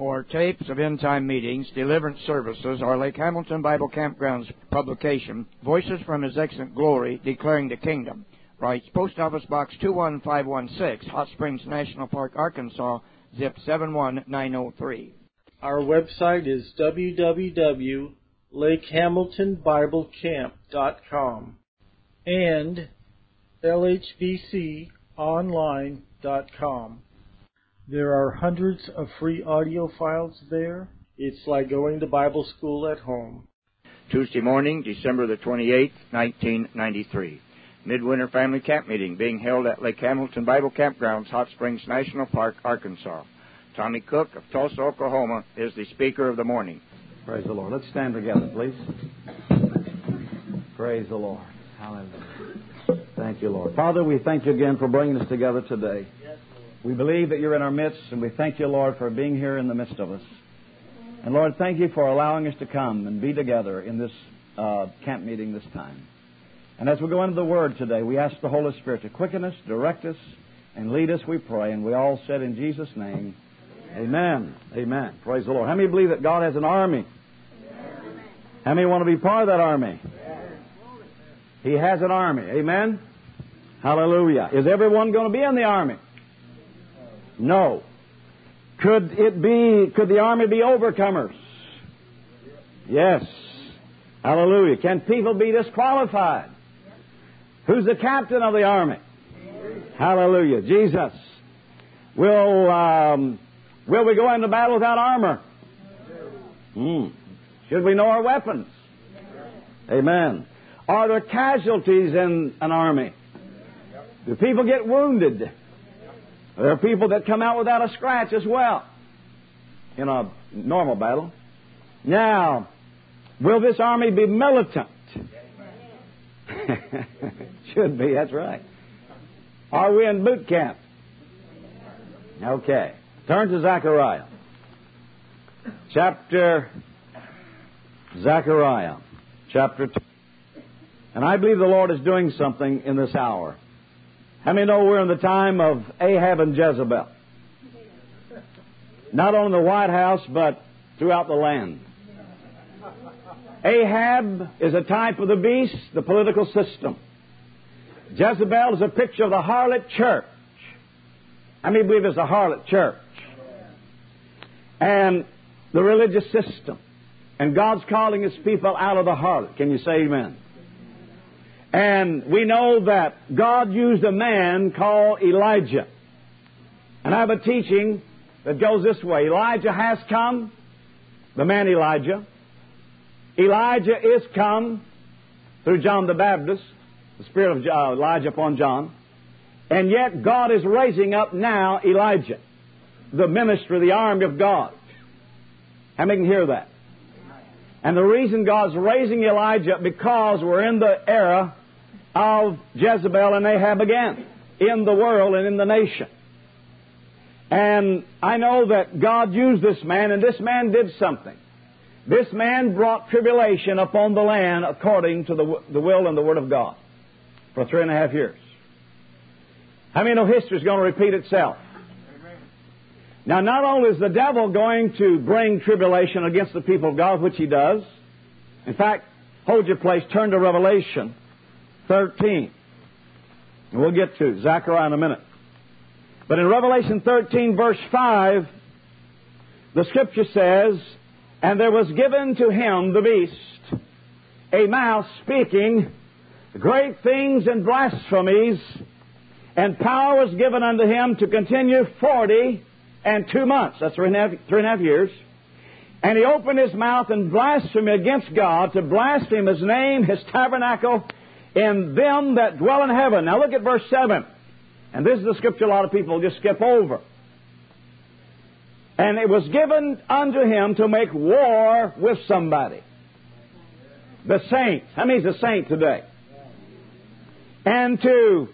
for tapes of end-time meetings, deliverance services, or Lake Hamilton Bible Campground's publication, Voices from His Excellent Glory, Declaring the Kingdom. Writes Post Office Box 21516, Hot Springs National Park, Arkansas, zip 71903. Our website is www.lakehamiltonbiblecamp.com and lhbconline.com. There are hundreds of free audio files there. It's like going to Bible school at home. Tuesday morning, December the 28th, 1993. Midwinter Family Camp Meeting being held at Lake Hamilton Bible Campgrounds, Hot Springs National Park, Arkansas. Tommy Cook of Tulsa, Oklahoma, is the speaker of the morning. Praise the Lord. Let's stand together, please. Praise the Lord. Hallelujah. Thank you, Lord. Father, we thank you again for bringing us together today. We believe that you're in our midst, and we thank you, Lord, for being here in the midst of us. And, Lord, thank you for allowing us to come and be together in this camp meeting this time. And as we go into the Word today, we ask the Holy Spirit to quicken us, direct us, and lead us, we pray. And we all said in Jesus' name, Amen. Amen. Praise the Lord. How many believe that God has an army? Amen. How many want to be part of that army? Amen. He has an army. Amen. Hallelujah. Is everyone going to be in the army? No. Could the army be overcomers? Yes. Hallelujah. Can people be disqualified? Who's the captain of the army? Hallelujah. Jesus. Will we go into battle without armor? Should we know our weapons? Amen. Are there casualties in an army? Do people get wounded? There are people that come out without a scratch as well in a normal battle. Now, will this army be militant? Should be, that's right. Are we in boot camp? Okay. Turn to Zechariah. Zechariah, chapter 2. And I believe the Lord is doing something in this hour. How many know we're in the time of Ahab and Jezebel? Not only in the White House, but throughout the land. Ahab is a type of the beast, the political system. Jezebel is a picture of the harlot church. How many believe it's a harlot church? And the religious system. And God's calling His people out of the harlot. Can you say amen? And we know that God used a man called Elijah. And I have a teaching that goes this way. Elijah has come, the man Elijah. Elijah is come through John the Baptist, the spirit of Elijah upon John. And yet God is raising up now Elijah, the ministry, the army of God. How many can hear that? And the reason God's raising Elijah, because we're in the era of Jezebel and Ahab again, in the world and in the nation. And I know that God used this man, and this man did something. This man brought tribulation upon the land according to the will and the Word of God for 3.5 years. How many know history is going to repeat itself? Amen. Now, not only is the devil going to bring tribulation against the people of God, which he does. In fact, hold your place, turn to Revelation 13. And we'll get to Zechariah in a minute. But in Revelation 13, verse 5, the Scripture says, "And there was given to him, the beast, a mouth speaking great things and blasphemies, and power was given unto him to continue 42 months." That's 3.5 years. "And he opened his mouth and blasphemed against God, to blaspheme His name, His tabernacle, in them that dwell in heaven." Now look at verse 7. And this is the Scripture a lot of people just skip over. "And it was given unto him to make war with somebody." The saints. How many is a saint today? "And to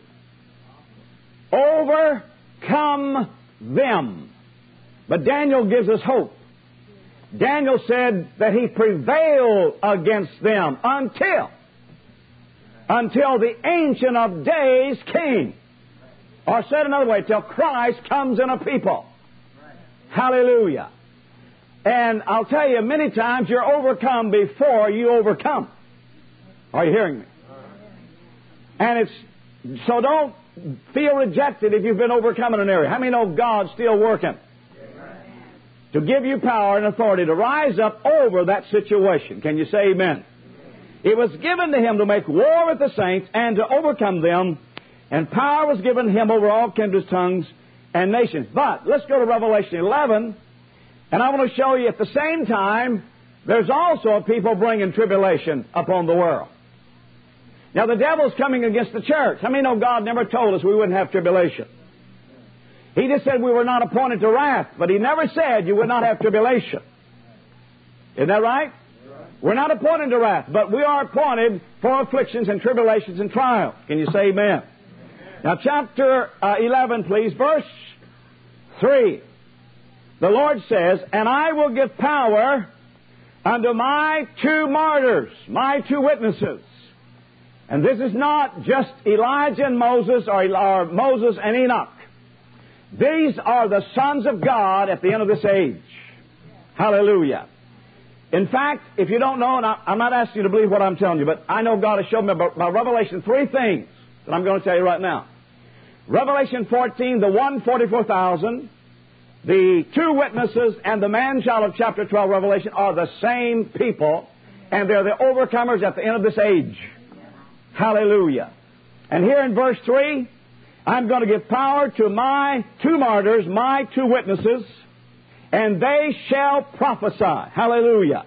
overcome them." But Daniel gives us hope. Daniel said that he prevailed against them until the Ancient of Days came. Or said another way, till Christ comes in a people. Hallelujah. And I'll tell you, many times you're overcome before you overcome. Are you hearing me? And so don't feel rejected if you've been overcome in an area. How many know God's still working to give you power and authority to rise up over that situation? Can you say amen? It was given to him to make war with the saints and to overcome them, and power was given to him over all kindreds, tongues, and nations. But let's go to Revelation 11, and I want to show you at the same time there's also a people bringing tribulation upon the world. Now the devil's coming against the church. How many know God never told us we wouldn't have tribulation? He just said we were not appointed to wrath, but He never said you would not have tribulation. Isn't that right? We're not appointed to wrath, but we are appointed for afflictions and tribulations and trials. Can you say amen? Now chapter 11, please, verse 3. The Lord says, "And I will give power unto my 2 martyrs, my 2 witnesses." And this is not just Elijah and Moses or Moses and Enoch. These are the sons of God at the end of this age. Hallelujah. In fact, if you don't know, and I'm not asking you to believe what I'm telling you, but I know God has shown me by Revelation 3 things that I'm going to tell you right now. Revelation 14, the 144,000, the 2 witnesses, and the man-child of chapter 12 Revelation are the same people, and they're the overcomers at the end of this age. Hallelujah. And here in verse 3, I'm going to give power to my 2 martyrs, my 2 witnesses, and they shall prophesy. Hallelujah.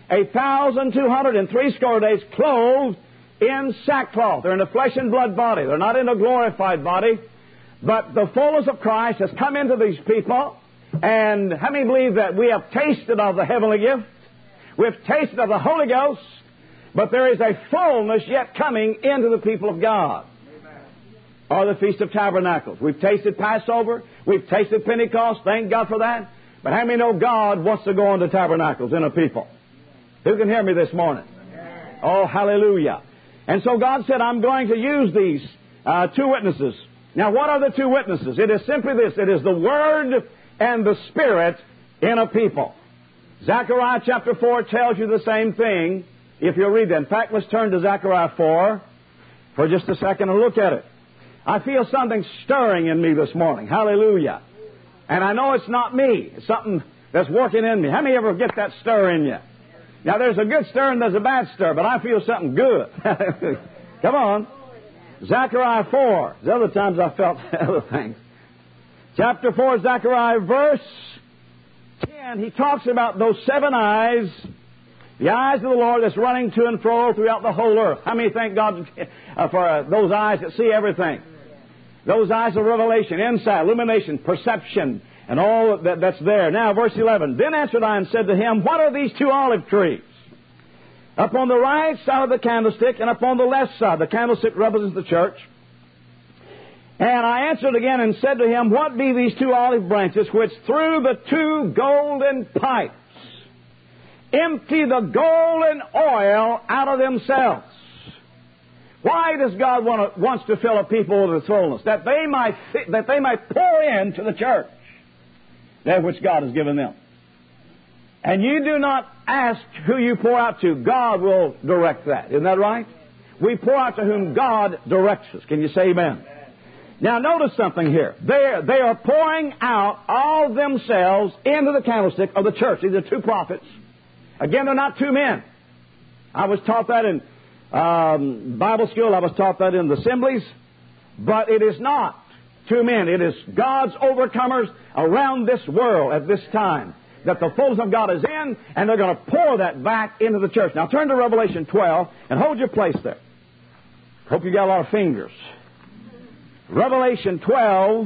1,260 days clothed in sackcloth. They're in a flesh and blood body. They're not in a glorified body. But the fullness of Christ has come into these people. And how many believe that we have tasted of the heavenly gift? We've tasted of the Holy Ghost. But there is a fullness yet coming into the people of God. Or the Feast of Tabernacles. We've tasted Passover. We've tasted Pentecost. Thank God for that. But how many know God wants to go into tabernacles in a people? Who can hear me this morning? Oh, hallelujah. And so God said, I'm going to use these 2 witnesses. Now, what are the 2 witnesses? It is simply this. It is the Word and the Spirit in a people. Zechariah chapter 4 tells you the same thing if you'll read that. In fact, let's turn to Zechariah 4 for just a second and look at it. I feel something stirring in me this morning. Hallelujah. And I know it's not me. It's something that's working in me. How many ever get that stir in you? Now, there's a good stir and there's a bad stir, but I feel something good. Come on. Zechariah 4. The other times I felt other things. Chapter 4, Zechariah, verse 10. He talks about those 7 eyes, the eyes of the Lord that's running to and fro throughout the whole earth. How many thank God for those eyes that see everything? Those eyes of revelation, insight, illumination, perception, and all that's there. Now, verse 11. Then answered I and said to him, what are these 2 olive trees? Upon the right side of the candlestick and upon the left side. The candlestick represents the church. And I answered again and said to him, what be these 2 olive branches which through the 2 golden pipes empty the golden oil out of themselves? Why does God wants to fill a people with His fullness? That they might pour into the church that which God has given them. And you do not ask who you pour out to. God will direct that. Isn't that right? We pour out to whom God directs us. Can you say amen? Now notice something here. They are pouring out all themselves into the candlestick of the church. These are 2 prophets. Again, they're not 2 men. I was taught that in Bible school. I was taught that in the assemblies. But it is not 2 men. It is God's overcomers around this world at this time that the fullness of God is in, and they're going to pour that back into the church. Now turn to Revelation 12 and hold your place there. Hope you got a lot of fingers. Revelation 12,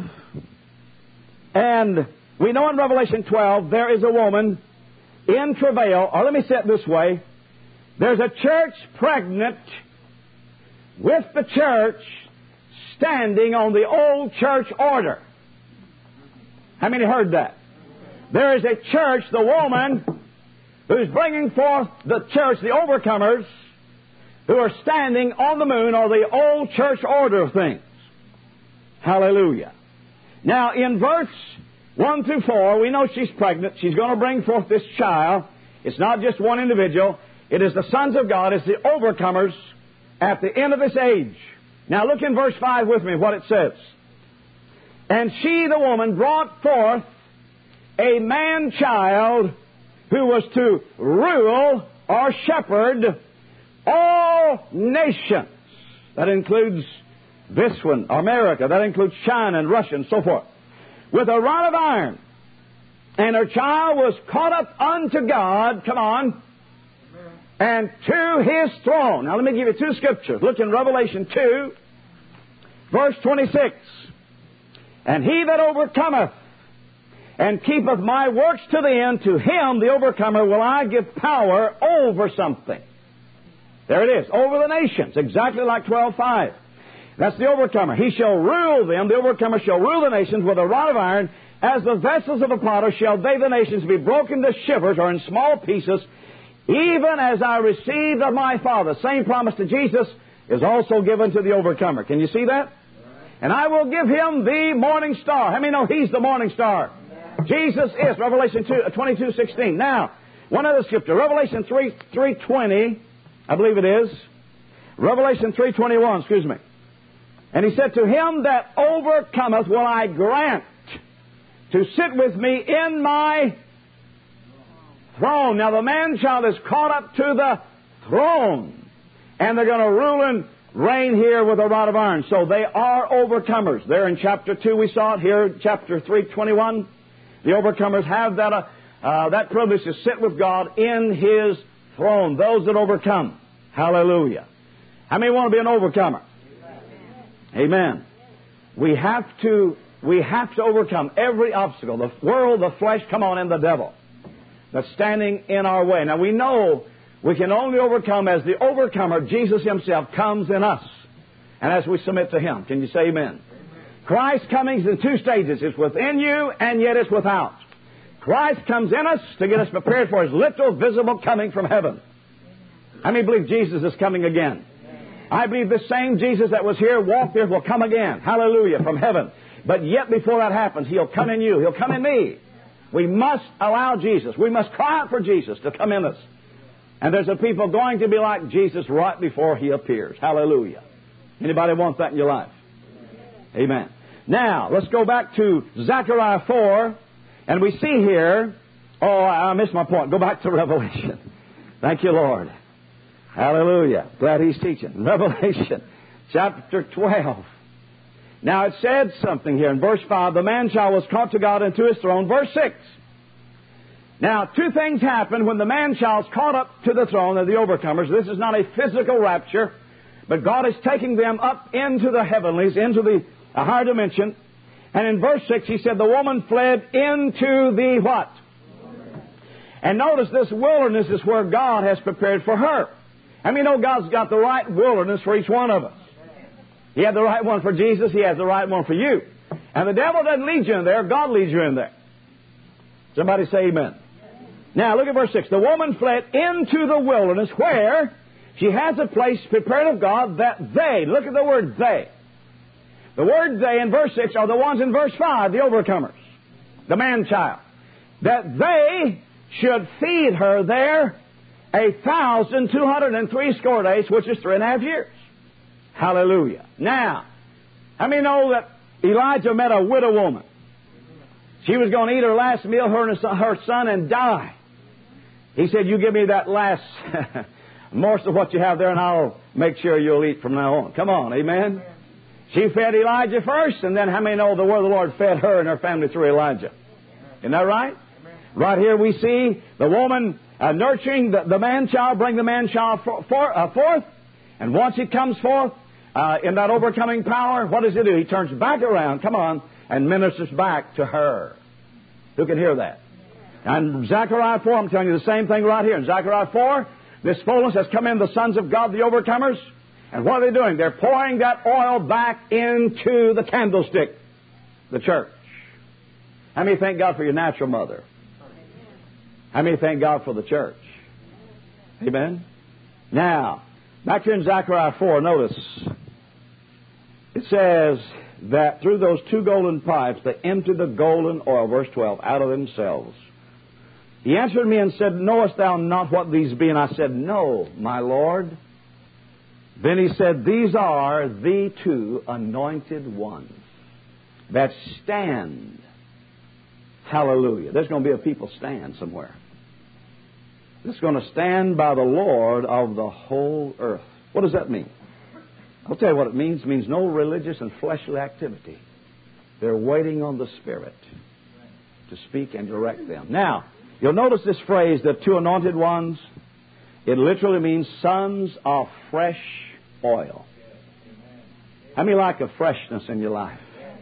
and we know in Revelation 12 there is a woman in travail, or let me say it this way. There's a church pregnant with the church standing on the old church order. How many heard that? There is a church, the woman, who's bringing forth the church, the overcomers, who are standing on the moon, or the old church order of things. Hallelujah. Now, in verse 1 through 4, we know she's pregnant. She's going to bring forth this child. It's not just one individual. It is the sons of God. It's the overcomers at the end of this age. Now look in verse 5 with me what it says. And she, the woman, brought forth a man-child who was to rule or shepherd all nations. That includes this one, America. That includes China and Russia and so forth. With a rod of iron. And her child was caught up unto God, come on, and to His throne. Now let me give you two scriptures. Look in Revelation 2, verse 26. And he that overcometh and keepeth my works to the end, to him, the overcomer, will I give power over something. There it is, over the nations, exactly like 12:5. That's the overcomer. He shall rule them, the overcomer shall rule the nations with a rod of iron. As the vessels of the potter shall they, the nations, be broken to shivers or in small pieces, even as I received of my Father. Same promise to Jesus is also given to the overcomer. Can you see that? And I will give him the morning star. How many know He's the morning star? Jesus is. Revelation 22:16. Now, one other scripture. Revelation 3:20, I believe it is. Revelation 3:21, excuse me. And he said, to him that overcometh will I grant to sit with me in my throne. Now the man-child is caught up to the throne. And they're going to rule and reign here with a rod of iron. So they are overcomers. There in chapter 2 we saw it. Here chapter 3:21. The overcomers have that privilege to sit with God in His throne. Those that overcome. Hallelujah. How many want to be an overcomer? Amen. We have to overcome every obstacle. The world, the flesh, come on, and the devil that's standing in our way. Now we know we can only overcome as the overcomer, Jesus Himself, comes in us. And as we submit to Him. Can you say amen? Christ's coming is in two stages. It's within you and yet it's without. Christ comes in us to get us prepared for His literal, visible coming from heaven. How many believe Jesus is coming again? I believe the same Jesus that was here, walked there, will come again. Hallelujah, from heaven. But yet before that happens, He'll come in you. He'll come in me. We must allow Jesus. We must cry out for Jesus to come in us. And there's a people going to be like Jesus right before He appears. Hallelujah. Anybody want that in your life? Amen. Now, let's go back to Zechariah 4, and we see here, I missed my point. Go back to Revelation. Thank you, Lord. Hallelujah. Glad He's teaching. Revelation chapter 12. Now it said something here in verse 5. The man-child was caught to God and to His throne. Verse 6. Now, two things happen when the man-child's caught up to the throne of the overcomers. This is not a physical rapture, but God is taking them up into the heavenlies, into the higher dimension. And in verse 6, He said, the woman fled into the what? And notice this wilderness is where God has prepared for her. I mean, God's got the right wilderness for each one of us. He had the right one for Jesus. He has the right one for you. And the devil doesn't lead you in there. God leads you in there. Somebody say amen. Now, look at verse 6. The woman fled into the wilderness where she has a place prepared of God that they, look at the word they. The word they in verse 6 are the ones in verse 5, the overcomers, the man-child. That they should feed her there 1,260 days, which is 3.5 years. Hallelujah. Now, how many know that Elijah met a widow woman? She was going to eat her last meal, her and her son, and die. He said, you give me that last morsel of what you have there, and I'll make sure you'll eat from now on. Come on, amen? She fed Elijah first, and then how many know the word of the Lord fed her and her family through Elijah? Isn't that right? Right here we see the woman nurturing the man-child, bring the man-child forth. And once he comes forth in that overcoming power, what does he do? He turns back around, come on, and ministers back to her. Who can hear that? And Zechariah 4, I'm telling you the same thing right here. In Zechariah 4, this fullness has come in the sons of God, the overcomers. And what are they doing? They're pouring that oil back into the candlestick, the church. How many thank God for your natural mother? How many thank God for the church? Amen? Now, back here in Zechariah 4, notice. It says, that through those two golden pipes they emptied the golden oil, verse 12, out of themselves. He answered me and said, Knowest thou not what these be? And I said, No, my Lord. Then he said, These are the two anointed ones that stand. Hallelujah. There's going to be a people stand somewhere. It's going to stand by the Lord of the whole earth. What does that mean? I'll tell you what it means. It means no religious and fleshly activity. They're waiting on the Spirit to speak and direct them. Now, you'll notice this phrase, the two anointed ones. It literally means sons of fresh oil. How many like a freshness in your life?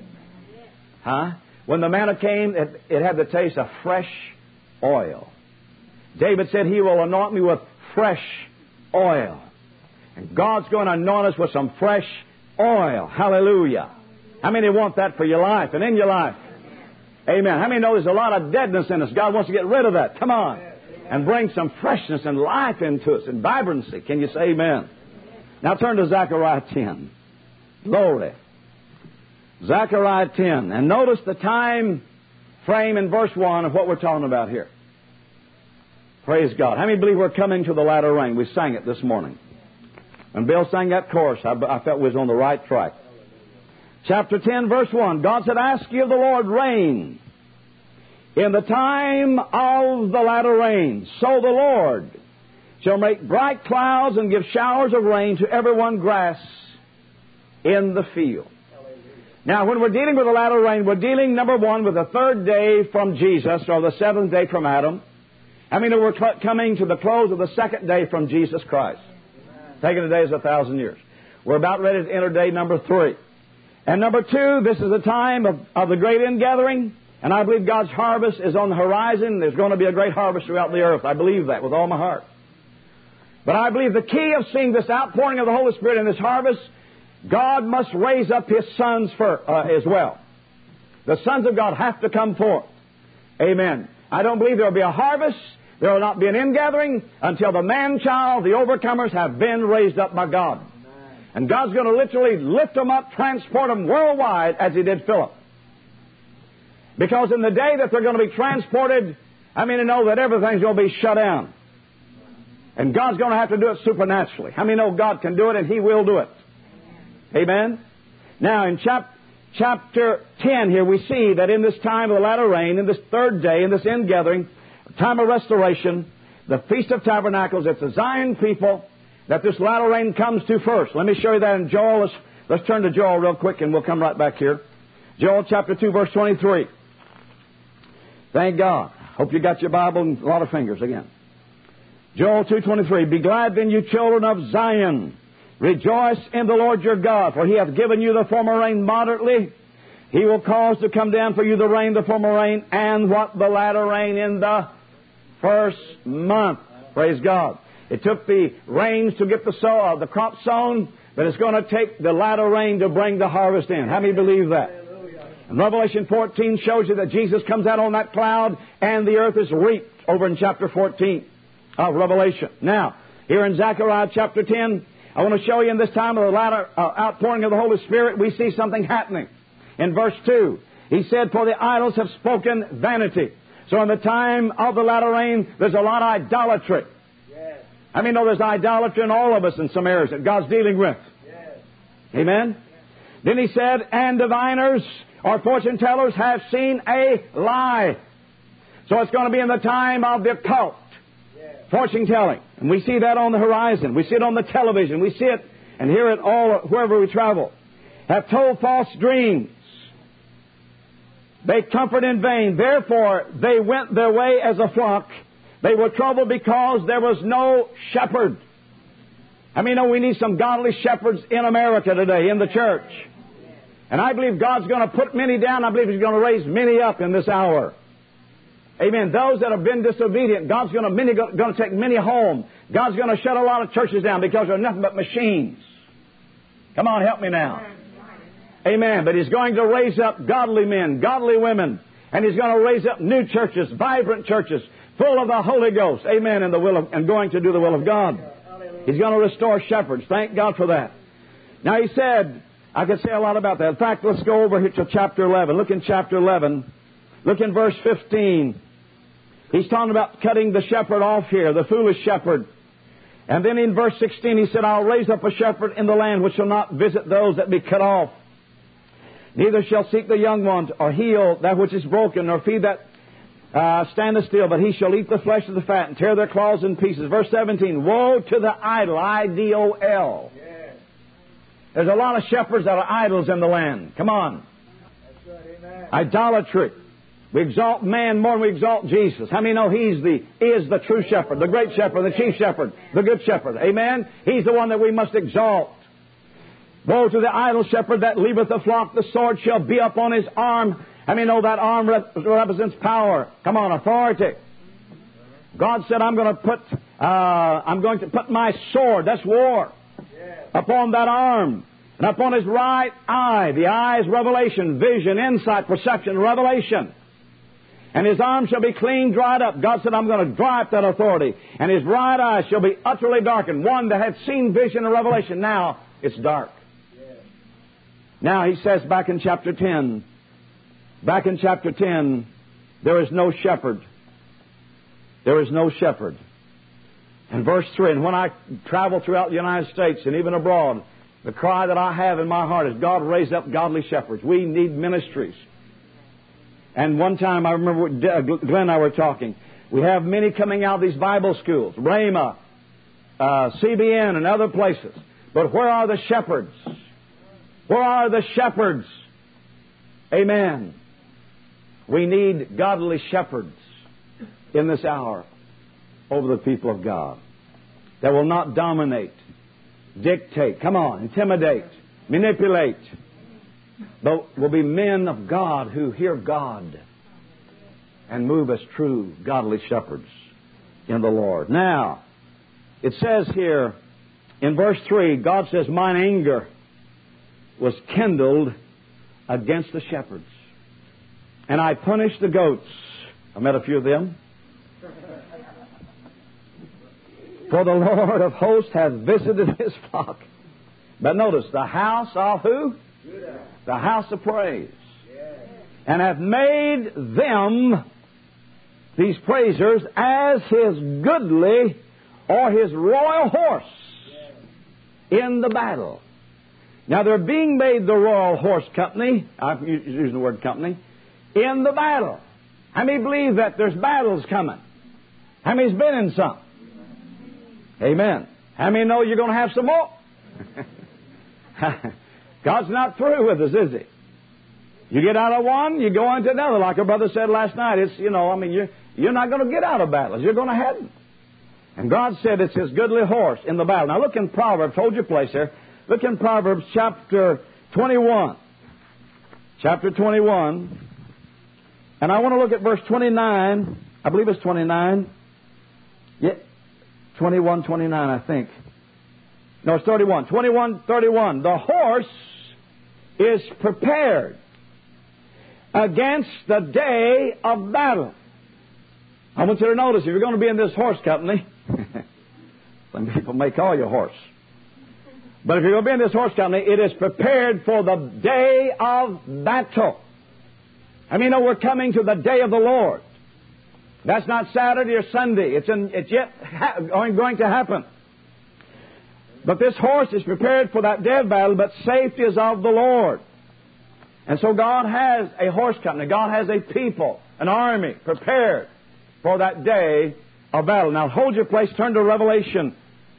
Huh? When the manna came, it had the taste of fresh oil. David said, He will anoint me with fresh oil. And God's going to anoint us with some fresh oil. Hallelujah. How many want that for your life and in your life? Amen. How many know there's a lot of deadness in us? God wants to get rid of that. Come on. And bring some freshness and life into us and vibrancy. Can you say amen? Now turn to Zechariah 10. Glory. Zechariah 10. And notice the time frame in verse 1 of what we're talking about here. Praise God. How many believe we're coming to the latter rain? We sang it this morning. When Bill sang that chorus, I felt we was on the right track. Chapter 10, verse 1. God said, Ask ye of the Lord rain in the time of the latter rain. So the Lord shall make bright clouds and give showers of rain to every one grass in the field. Now, when we're dealing with the latter rain, we're dealing, number one, with the third day from Jesus, or the seventh day from Adam. I mean, we're coming to the close of the second day from Jesus Christ. Taking a day is 1,000 years. We're about ready to enter day number 3. And number 2, this is the time of the great ingathering. And I believe God's harvest is on the horizon. There's going to be a great harvest throughout the earth. I believe that with all my heart. But I believe the key of seeing this outpouring of the Holy Spirit in this harvest, God must raise up His sons as well. The sons of God have to come forth. Amen. I don't believe there will be a harvest. There will not be an ingathering until the man-child, the overcomers, have been raised up by God. And God's going to literally lift them up, transport them worldwide as He did Philip. Because in the day that they're going to be transported, I mean to know that everything's going to be shut down. And God's going to have to do it supernaturally. How many know God can do it and He will do it? Amen? Now in chapter 10 here we see that in this time of the latter rain, in this third day, in this ingathering, time of restoration, the Feast of Tabernacles, it's the Zion people that this latter rain comes to first. Let me show you that in Joel. Let's turn to Joel real quick and we'll come right back here. Joel chapter 2 verse 23. Thank God. Hope you got your Bible and a lot of fingers again. Joel 2:23. Be glad then, you children of Zion. Rejoice in the Lord your God, for He hath given you the former rain moderately. He will cause to come down for you the rain, the former rain, and what? The latter rain in the first month. Praise God. It took the rains to get the crop sown, but it's going to take the latter rain to bring the harvest in. How many believe that? And Revelation 14 shows you that Jesus comes out on that cloud and the earth is reaped over in chapter 14 of Revelation. Now, here in Zechariah chapter 10, I want to show you in this time of the latter outpouring of the Holy Spirit, we see something happening. In verse 2, He said, For the idols have spoken vanity. So in the time of the latter rain, there's a lot of idolatry. Yes. I mean, there's idolatry in all of us in some areas that God's dealing with. Yes. Amen? Yes. Then He said, And diviners or fortune tellers have seen a lie. So it's going to be in the time of the occult. Yes. Fortune telling. And we see that on the horizon. We see it on the television. We see it and hear it all wherever we travel. Have told false dreams. They comfort in vain. Therefore, they went their way as a flock. They were troubled because there was no shepherd. I mean, we need some godly shepherds in America today, in the church. And I believe God's going to put many down. I believe He's going to raise many up in this hour. Amen. Those that have been disobedient, God's going to take many home. God's going to shut a lot of churches down because they're nothing but machines. Come on, help me now. Amen. But He's going to raise up godly men, godly women. And He's going to raise up new churches, vibrant churches, full of the Holy Ghost. Amen. And going to do the will of God. He's going to restore shepherds. Thank God for that. Now He said, I could say a lot about that. In fact, let's go over here to chapter 11. Look in chapter 11. Look in verse 15. He's talking about cutting the shepherd off here, the foolish shepherd. And then in verse 16 he said, I'll raise up a shepherd in the land which shall not visit those that be cut off. Neither shall seek the young ones, or heal that which is broken, nor feed that standeth still, but he shall eat the flesh of the fat and tear their claws in pieces. Verse 17, woe to the idol, I-D-O-L. Yes. There's a lot of shepherds that are idols in the land. Come on. That's right, amen. Idolatry. We exalt man more than we exalt Jesus. How many know He is the true shepherd, the great shepherd, the chief shepherd, the good shepherd? Amen? He's the one that we must exalt. Woe to the idle shepherd that leaveth the flock, the sword shall be upon his arm. How many know that arm represents power? Come on, authority. God said, I'm going to put my sword, that's war, upon that arm. And upon his right eye. The eye is revelation, vision, insight, perception, revelation. And his arm shall be clean, dried up. God said, I'm going to dry up that authority. And his right eye shall be utterly darkened. One that had seen vision and revelation, now it's dark. Yes. Now he says back in chapter 10, there is no shepherd. There is no shepherd. And verse 3, and when I travel throughout the United States and even abroad, the cry that I have in my heart is, God, raise up godly shepherds. We need ministries. And one time, I remember Glenn and I were talking. We have many coming out of these Bible schools, Rhema, CBN, and other places. But where are the shepherds? Where are the shepherds? Amen. We need godly shepherds in this hour over the people of God that will not dominate, dictate, come on, intimidate, manipulate, but will be men of God who hear God and move as true godly shepherds in the Lord. Now, it says here in verse 3, God says, mine anger was kindled against the shepherds, and I punished the goats. I met a few of them. For the Lord of hosts hath visited his flock. But notice, the house of who? Judah. The house of praise. Yes. And hath made them, these praisers, as his goodly or his royal horse in the battle. Now they're being made the royal horse company. I'm using the word company. In the battle. How many believe that there's battles coming? How many's been in some? Amen. How many know you're going to have some more? God's not through with us, is He? You get out of one, you go into another. Like our brother said last night, you're not going to get out of battles. You're going to have them. And God said it's his goodly horse in the battle. Now look in Proverbs. Hold your place there. Look in Proverbs chapter 21. Chapter 21. And I want to look at verse 29. I believe it's 29. Yeah. 21, 29, I think. No, it's 31. 21, 31. The horse is prepared against the day of battle. I want you to notice, if you're going to be in this horse company, some people may call you a horse. But if you're going to be in this horse company, it is prepared for the day of battle. I mean, we're coming to the day of the Lord. That's not Saturday or Sunday. It's yet going to happen. But this horse is prepared for that day of battle, but safety is of the Lord. And so God has a horse company. God has a people, an army prepared for that day of battle. Now hold your place. Turn to Revelation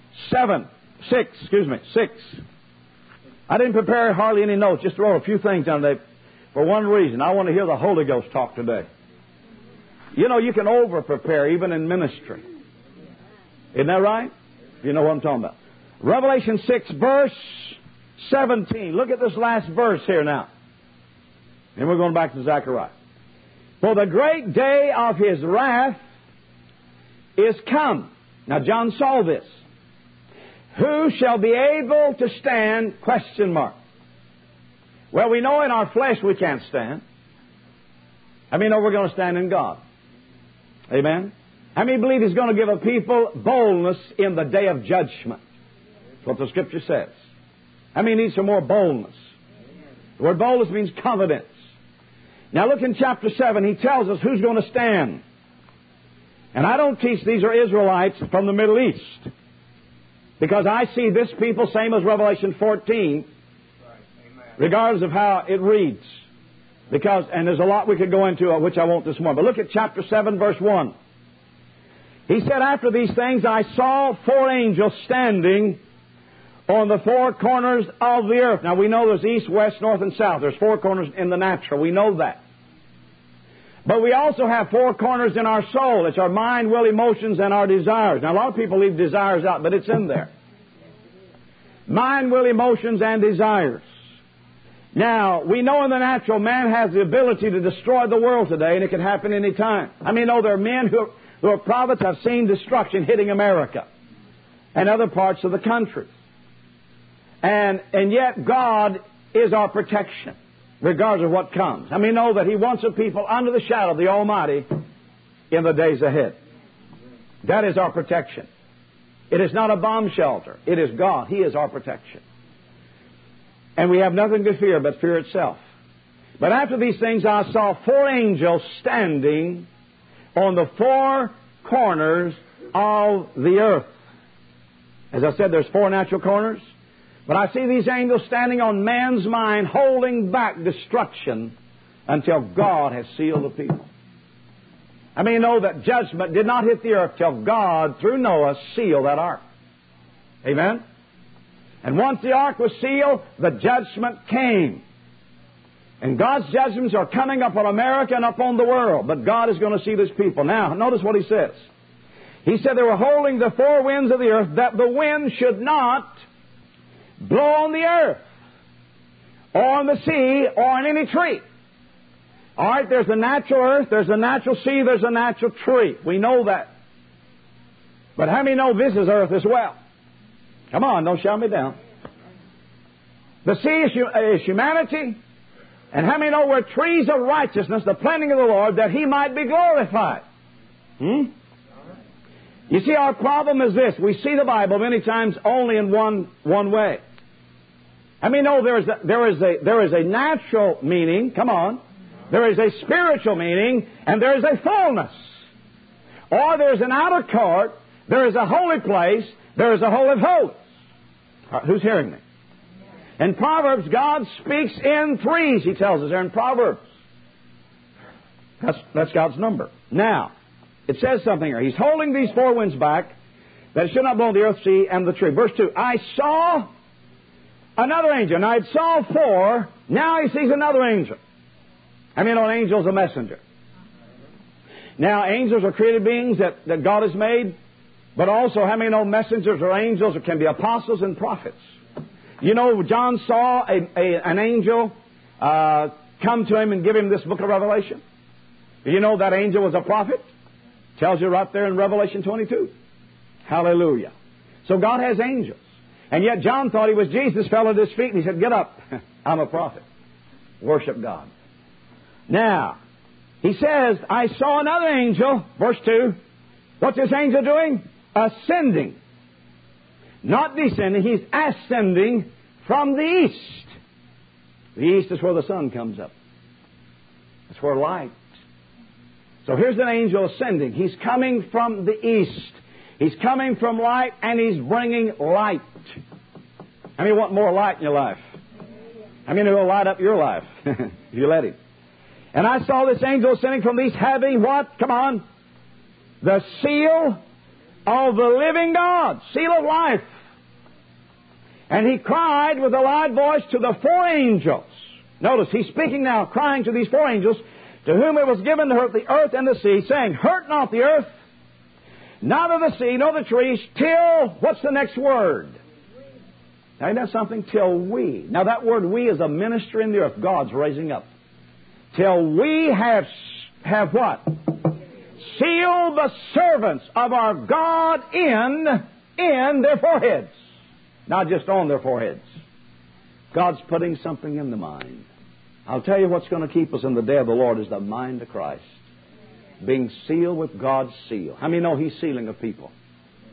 6. I didn't prepare hardly any notes. Just wrote a few things down there for one reason. I want to hear the Holy Ghost talk today. You can over-prepare even in ministry. Isn't that right? You know what I'm talking about. Revelation 6, verse 17. Look at this last verse here now. And we're going back to Zechariah. For the great day of his wrath is come. Now, John saw this. Who shall be able to stand? Question mark. Well, we know in our flesh we can't stand. How many know we're going to stand in God? Amen? How many believe He's going to give a people boldness in the day of judgment? That's what the Scripture says. How many need some more boldness? The word boldness means confidence. Now look in chapter 7. He tells us who's going to stand. And I don't teach these are Israelites from the Middle East. Because I see this people, same as Revelation 14, regardless of how it reads. And there's a lot we could go into, which I won't this morning. But look at chapter 7, verse 1. He said, after these things I saw 4 angels standing on the 4 corners of the earth. Now we know there's east, west, north, and south. There's 4 corners in the natural. We know that. But we also have 4 corners in our soul. It's our mind, will, emotions, and our desires. Now a lot of people leave desires out, but it's in there. Mind, will, emotions, and desires. Now, we know in the natural man has the ability to destroy the world today, and it can happen any time. I mean, there are men who are prophets have seen destruction hitting America and other parts of the country. And yet God is our protection, regardless of what comes. I mean, know that He wants a people under the shadow of the Almighty in the days ahead. That is our protection. It is not a bomb shelter. It is God. He is our protection. And we have nothing to fear but fear itself. But after these things I saw 4 angels standing on the 4 corners of the earth. As I said, there's 4 natural corners. But I see these angels standing on man's mind, holding back destruction until God has sealed the people. I mean, know that judgment did not hit the earth till God, through Noah, sealed that ark. Amen? And once the ark was sealed, the judgment came. And God's judgments are coming upon America and upon the world. But God is going to seal His people. Now, notice what He says. He said they were holding the 4 winds of the earth, that the wind should not blow on the earth, or on the sea, or on any tree. All right, there's a natural earth, there's a natural sea, there's a natural tree. We know that. But how many know this is earth as well? Come on, don't shout me down. The sea is humanity. And how many know we're trees of righteousness, the planting of the Lord, that He might be glorified? You see, our problem is this. We see the Bible many times only in one way. I mean, no, there is a natural meaning. Come on. There is a spiritual meaning, and there is a fullness. Or there's an outer court, there is a holy place, there is a holy of holies. Who's hearing me? In Proverbs, God speaks in threes, He tells us there in Proverbs. That's God's number. Now, it says something here. He's holding these 4 winds back, that it should not blow on the earth, sea, and the tree. Verse 2, I saw another angel. Now, I saw 4. Now He sees another angel. I mean, an angel is a messenger. Now, angels are created beings that God has made. But also, how many know messengers or angels, or can be apostles and prophets? You know, John saw an angel come to him and give him this book of Revelation. You know that angel was a prophet? Tells you right there in Revelation 22. Hallelujah. So God has angels. And yet John thought he was Jesus, fell at His feet, and he said, get up. I'm a prophet. Worship God. Now, he says, I saw another angel, verse 2. What's this angel doing? Ascending. Not descending, he's ascending from the east. The east is where the sun comes up. It's where light. So here's an angel ascending. He's coming from the east. He's coming from light, and he's bringing light. How many want more light in your life? How many will light up your life if you let Him? And I saw this angel ascending from the east, having what? Come on. The seal of the living God. Seal of life. And he cried with a loud voice to the 4 angels. Notice, he's speaking now, crying to these 4 angels, to whom it was given to hurt the earth and the sea, saying, hurt not the earth, neither the sea, nor the trees, till, what's the next word? Now, isn't that something? Till we. Now, that word we is a minister in the earth. God's raising up. Till we have what? Sealed the servants of our God in their foreheads. Not just on their foreheads. God's putting something in the mind. I'll tell you what's going to keep us in the day of the Lord is the mind of Christ. Being sealed with God's seal. How many know He's sealing a people?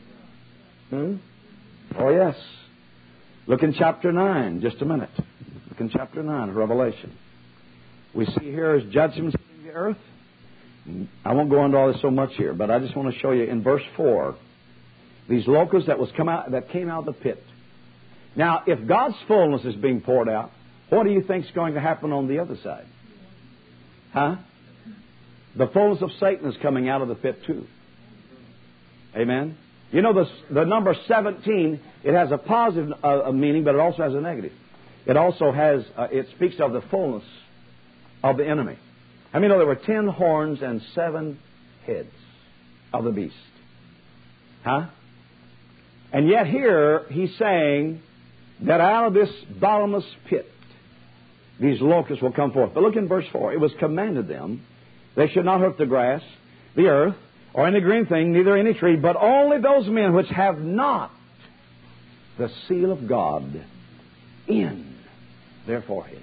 Oh, yes. Look in chapter 9, just a minute. Look in chapter 9 of Revelation. We see here as judgments in the earth. I won't go into all this so much here, but I just want to show you in verse 4, these locusts that came out of the pit. Now, if God's fullness is being poured out, what do you think is going to happen on the other side? Huh? The fullness of Satan is coming out of the pit too. Amen? You know, the number 17, it has a positive meaning, but it also has a negative. It also has, it speaks of the fullness of the enemy. I mean, there were 10 horns and 7 heads of the beast. Huh? And yet here, he's saying that out of this bottomless pit, these locusts will come forth. But look in verse 4. It was commanded them, they should not hurt the grass, the earth, or any green thing, neither any tree, but only those men which have not the seal of God in their foreheads.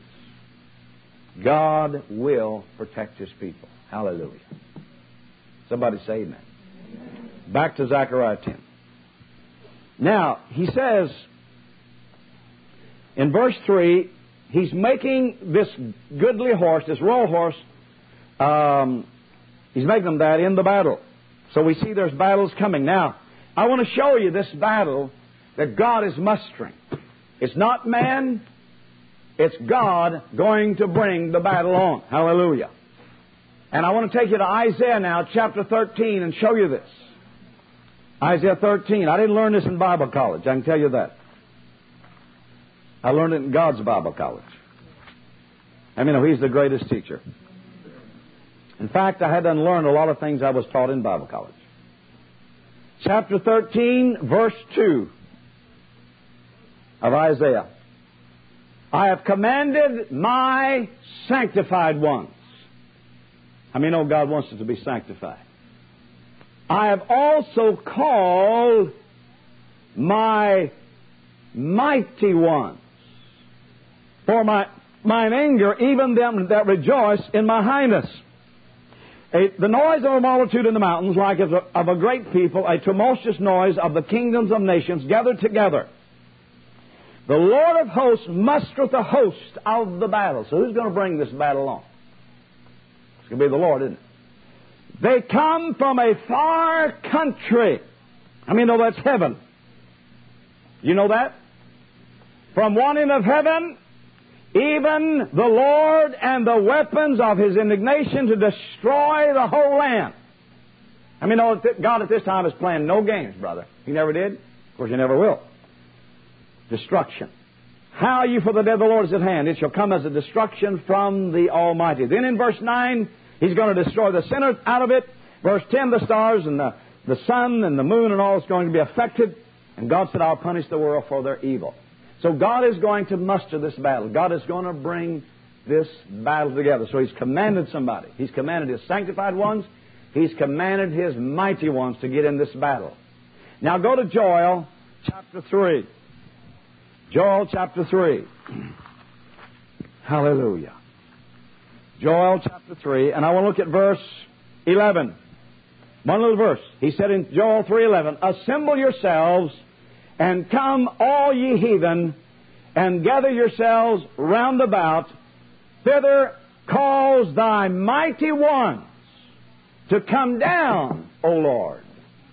God will protect His people. Hallelujah. Somebody say amen. Back to Zechariah 10. Now, he says in verse 3, he's making this goodly horse, this royal horse, he's making them that in the battle. So we see there's battles coming. Now, I want to show you this battle that God is mustering. It's not man, it's God going to bring the battle on. Hallelujah. And I want to take you to Isaiah now, chapter 13, and show you this. Isaiah 13. I didn't learn this in Bible college, I can tell you that. I learned it in God's Bible college. I mean, He's the greatest teacher. In fact, I had to unlearn a lot of things I was taught in Bible college. Chapter 13, verse 2 of Isaiah. I have commanded my sanctified ones. I mean, God wants us to be sanctified. I have also called my mighty ones. For mine anger, even them that rejoice in my highness. The noise of a multitude in the mountains, like of a great people, a tumultuous noise of the kingdoms of nations gathered together. The Lord of hosts mustereth a host of the battle. So who's going to bring this battle on? It's going to be the Lord, isn't it? They come from a far country. I mean, that's heaven. You know that? From one end of heaven, even the Lord and the weapons of His indignation to destroy the whole land. I mean, God at this time is playing no games, brother. He never did. Of course, He never will. Destruction. How you for the day of the Lord is at hand. It shall come as a destruction from the Almighty. Then in verse 9, He's going to destroy the sinners out of it. Verse 10, the stars and the sun and the moon and all is going to be affected. And God said, I'll punish the world for their evil. So God is going to muster this battle. God is going to bring this battle together. So He's commanded somebody. He's commanded His sanctified ones. He's commanded His mighty ones to get in this battle. Now go to Joel chapter 3. Joel chapter 3. Hallelujah. Joel chapter 3. And I want to look at verse 11. One little verse. He said in Joel 3:11, assemble yourselves and come, all ye heathen, and gather yourselves round about. Thither cause thy mighty ones to come down, O Lord.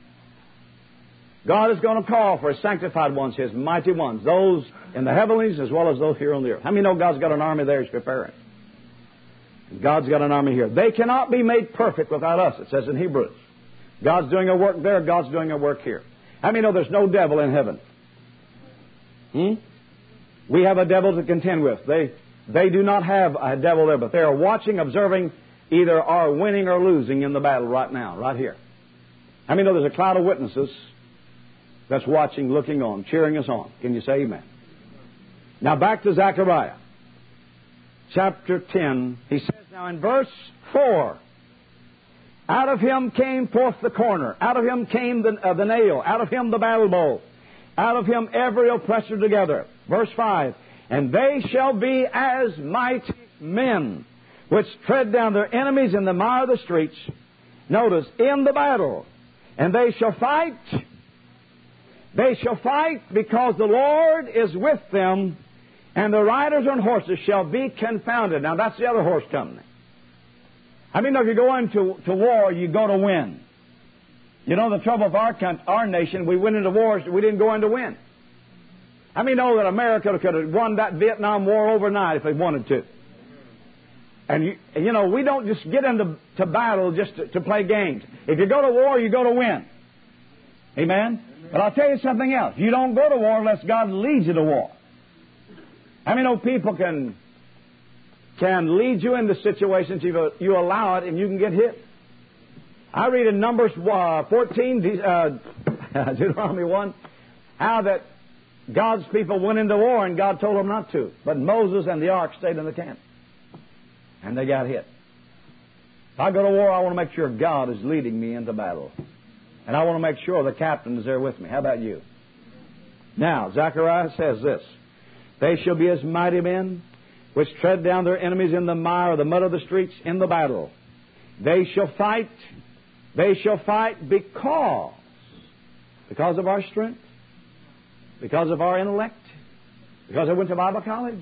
God is going to call for His sanctified ones, His mighty ones, those in the heavenlies as well as those here on the earth. How many know God's got an army there He's preparing? God's got an army here. They cannot be made perfect without us, it says in Hebrews. God's doing a work there, God's doing a work here. How many know there's no devil in heaven? We have a devil to contend with. They do not have a devil there, but they are watching, observing, either are winning or losing in the battle right now, right here. How many know there's a cloud of witnesses that's watching, looking on, cheering us on? Can you say amen? Now back to Zechariah. Chapter 10, he says now in verse 4, out of him came forth the corner, out of him came the nail, out of him the battle bow, out of him every oppressor together. Verse 5, and they shall be as mighty men, which tread down their enemies in the mire of the streets. Notice, in the battle. And they shall fight. They shall fight because the Lord is with them, And the riders on horses shall be confounded. Now, that's the other horse company. I mean, if you go into war, you go to win. You know, the trouble of our nation, we went into wars, we didn't go in to win. How many know that America could have won that Vietnam War overnight if they wanted to? And, you know, we don't just get into battle just to play games. If you go to war, you go to win. Amen? But I'll tell you something else. You don't go to war unless God leads you to war. How many know people can lead you into situations if you allow it and you can get hit? I read in Numbers 14, Deuteronomy 1, how that God's people went into war and God told them not to. But Moses and the ark stayed in the camp. And they got hit. If I go to war, I want to make sure God is leading me into battle. And I want to make sure the captain is there with me. How about you? Now, Zechariah says this. They shall be as mighty men, which tread down their enemies in the mire or the mud of the streets in the battle. They shall fight. They shall fight because of our strength, because of our intellect, because I went to Bible college.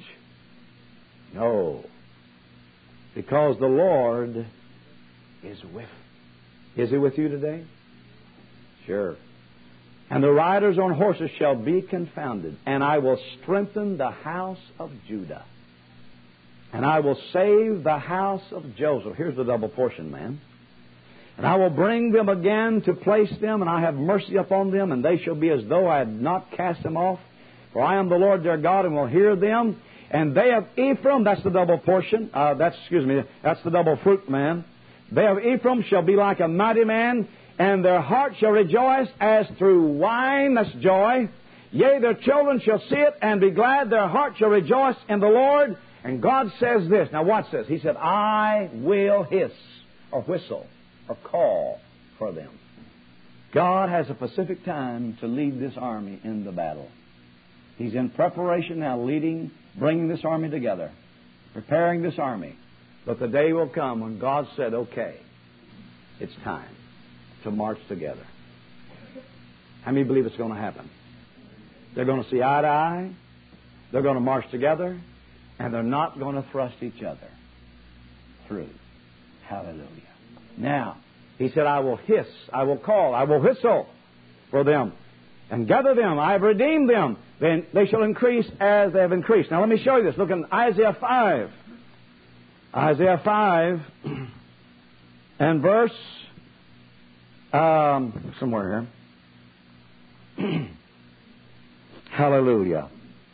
No. Because the Lord is with. Is He with you today? Sure. And the riders on horses shall be confounded, and I will strengthen the house of Judah. And I will save the house of Joseph. Here's the double portion, man. And I will bring them again to place them, and I have mercy upon them, and they shall be as though I had not cast them off. For I am the Lord their God, and will hear them. And they of Ephraim, that's the double portion, that's the double fruit, man. They of Ephraim shall be like a mighty man, and their heart shall rejoice as through wine, that's joy. Yea, their children shall see it and be glad, their heart shall rejoice in the Lord. And God says this, now watch this, He said, I will hiss, or whistle, or call for them. God has a specific time to lead this army in the battle. He's in preparation now, bringing this army together, preparing this army. But the day will come when God said, okay, it's time to march together. How many believe it's going to happen? They're going to see eye to eye, they're going to march together, and they're not going to thrust each other through. Hallelujah. Now, He said, I will hiss, I will call, I will whistle for them, and gather them, I have redeemed them. Then they shall increase as they have increased. Now let me show you this. Look in Isaiah 5. Isaiah 5 and verse somewhere here. Hallelujah.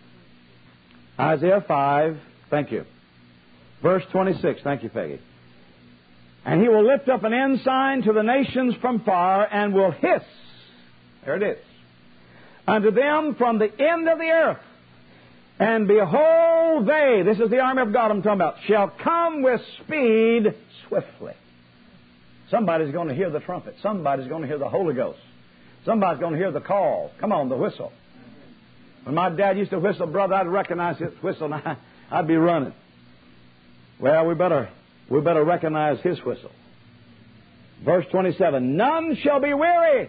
Isaiah 5, thank you. Verse 26, thank you, Peggy. And He will lift up an ensign to the nations from far, and will hiss, there it is, unto them from the end of the earth. And behold, they, this is the army of God I'm talking about, shall come with speed swiftly. Somebody's going to hear the trumpet. Somebody's going to hear the Holy Ghost. Somebody's going to hear the call. Come on, the whistle. When my dad used to whistle, brother, I'd recognize his whistle and I'd be running. Well, we better recognize his whistle. Verse 27, none shall be weary,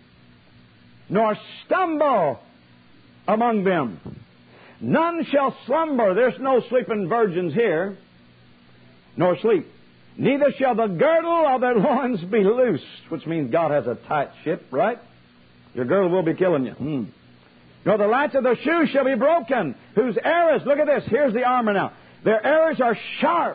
nor stumble among them. None shall slumber. There's no sleeping virgins here, nor sleep. Neither shall the girdle of their loins be loosed, which means God has a tight ship, right? Your girdle will be killing you. Nor the latch of their shoes shall be broken, whose arrows, look at this, here's the armor now. Their arrows are sharp.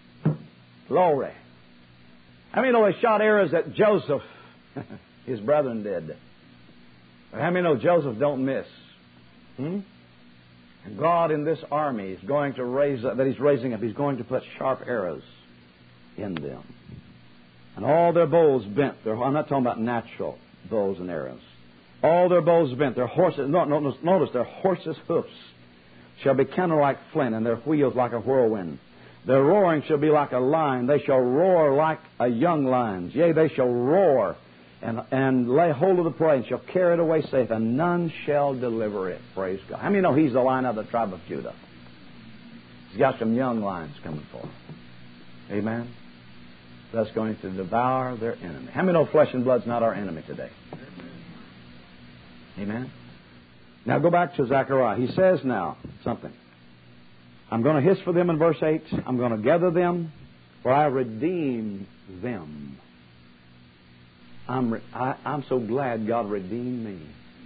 Glory. How many know they shot arrows at Joseph? His brethren did. But how many know Joseph don't miss? And God in this army is going to raise up, that He's raising up, He's going to put sharp arrows in them. And all their bows bent. I'm not talking about natural bows and arrows. All their bows bent. Their horses, notice their horses' hoofs shall be kind of like flint, and their wheels like a whirlwind. Their roaring shall be like a lion. They shall roar like a young lion. Yea, they shall roar and lay hold of the prey, and shall carry it away safe, and none shall deliver it. Praise God. How many know He's the Lion of the tribe of Judah? He's got some young lions coming forth. Amen? That's going to devour their enemy. How many know flesh and blood's not our enemy today? Amen? Now go back to Zechariah. He says now something. I'm going to hiss for them in verse 8. I'm going to gather them, for I redeem them. I'm so glad God redeemed me.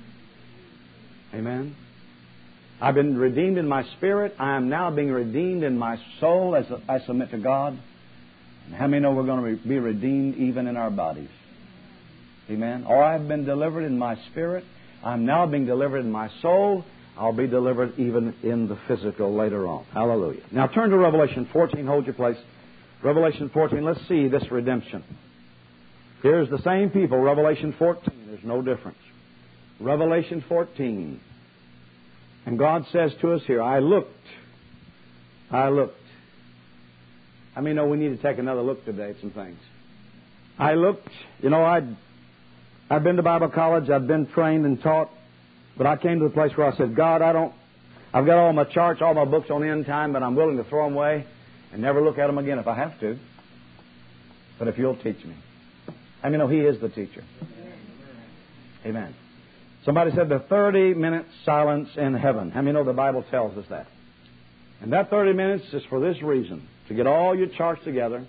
Amen. I've been redeemed in my spirit. I am now being redeemed in my soul as I submit to God. And how many know we're going to be redeemed even in our bodies? Amen. Or I've been delivered in my spirit. I'm now being delivered in my soul. I'll be delivered even in the physical later on. Hallelujah. Now turn to Revelation 14. Hold your place. Revelation 14. Let's see this redemption. Here's the same people. Revelation 14. There's no difference. Revelation 14. And God says to us here, I looked. How many know we need to take another look today at some things? I looked. You know, I've been to Bible college. I've been trained and taught. But I came to the place where I said, God, I've got all my charts, all my books on end time, but I'm willing to throw them away and never look at them again if I have to. But if you'll teach me. I mean, He is the teacher. Amen. Somebody said the 30-minute silence in heaven. How many know the Bible tells us that? And that 30 minutes is for this reason, to get all your charts together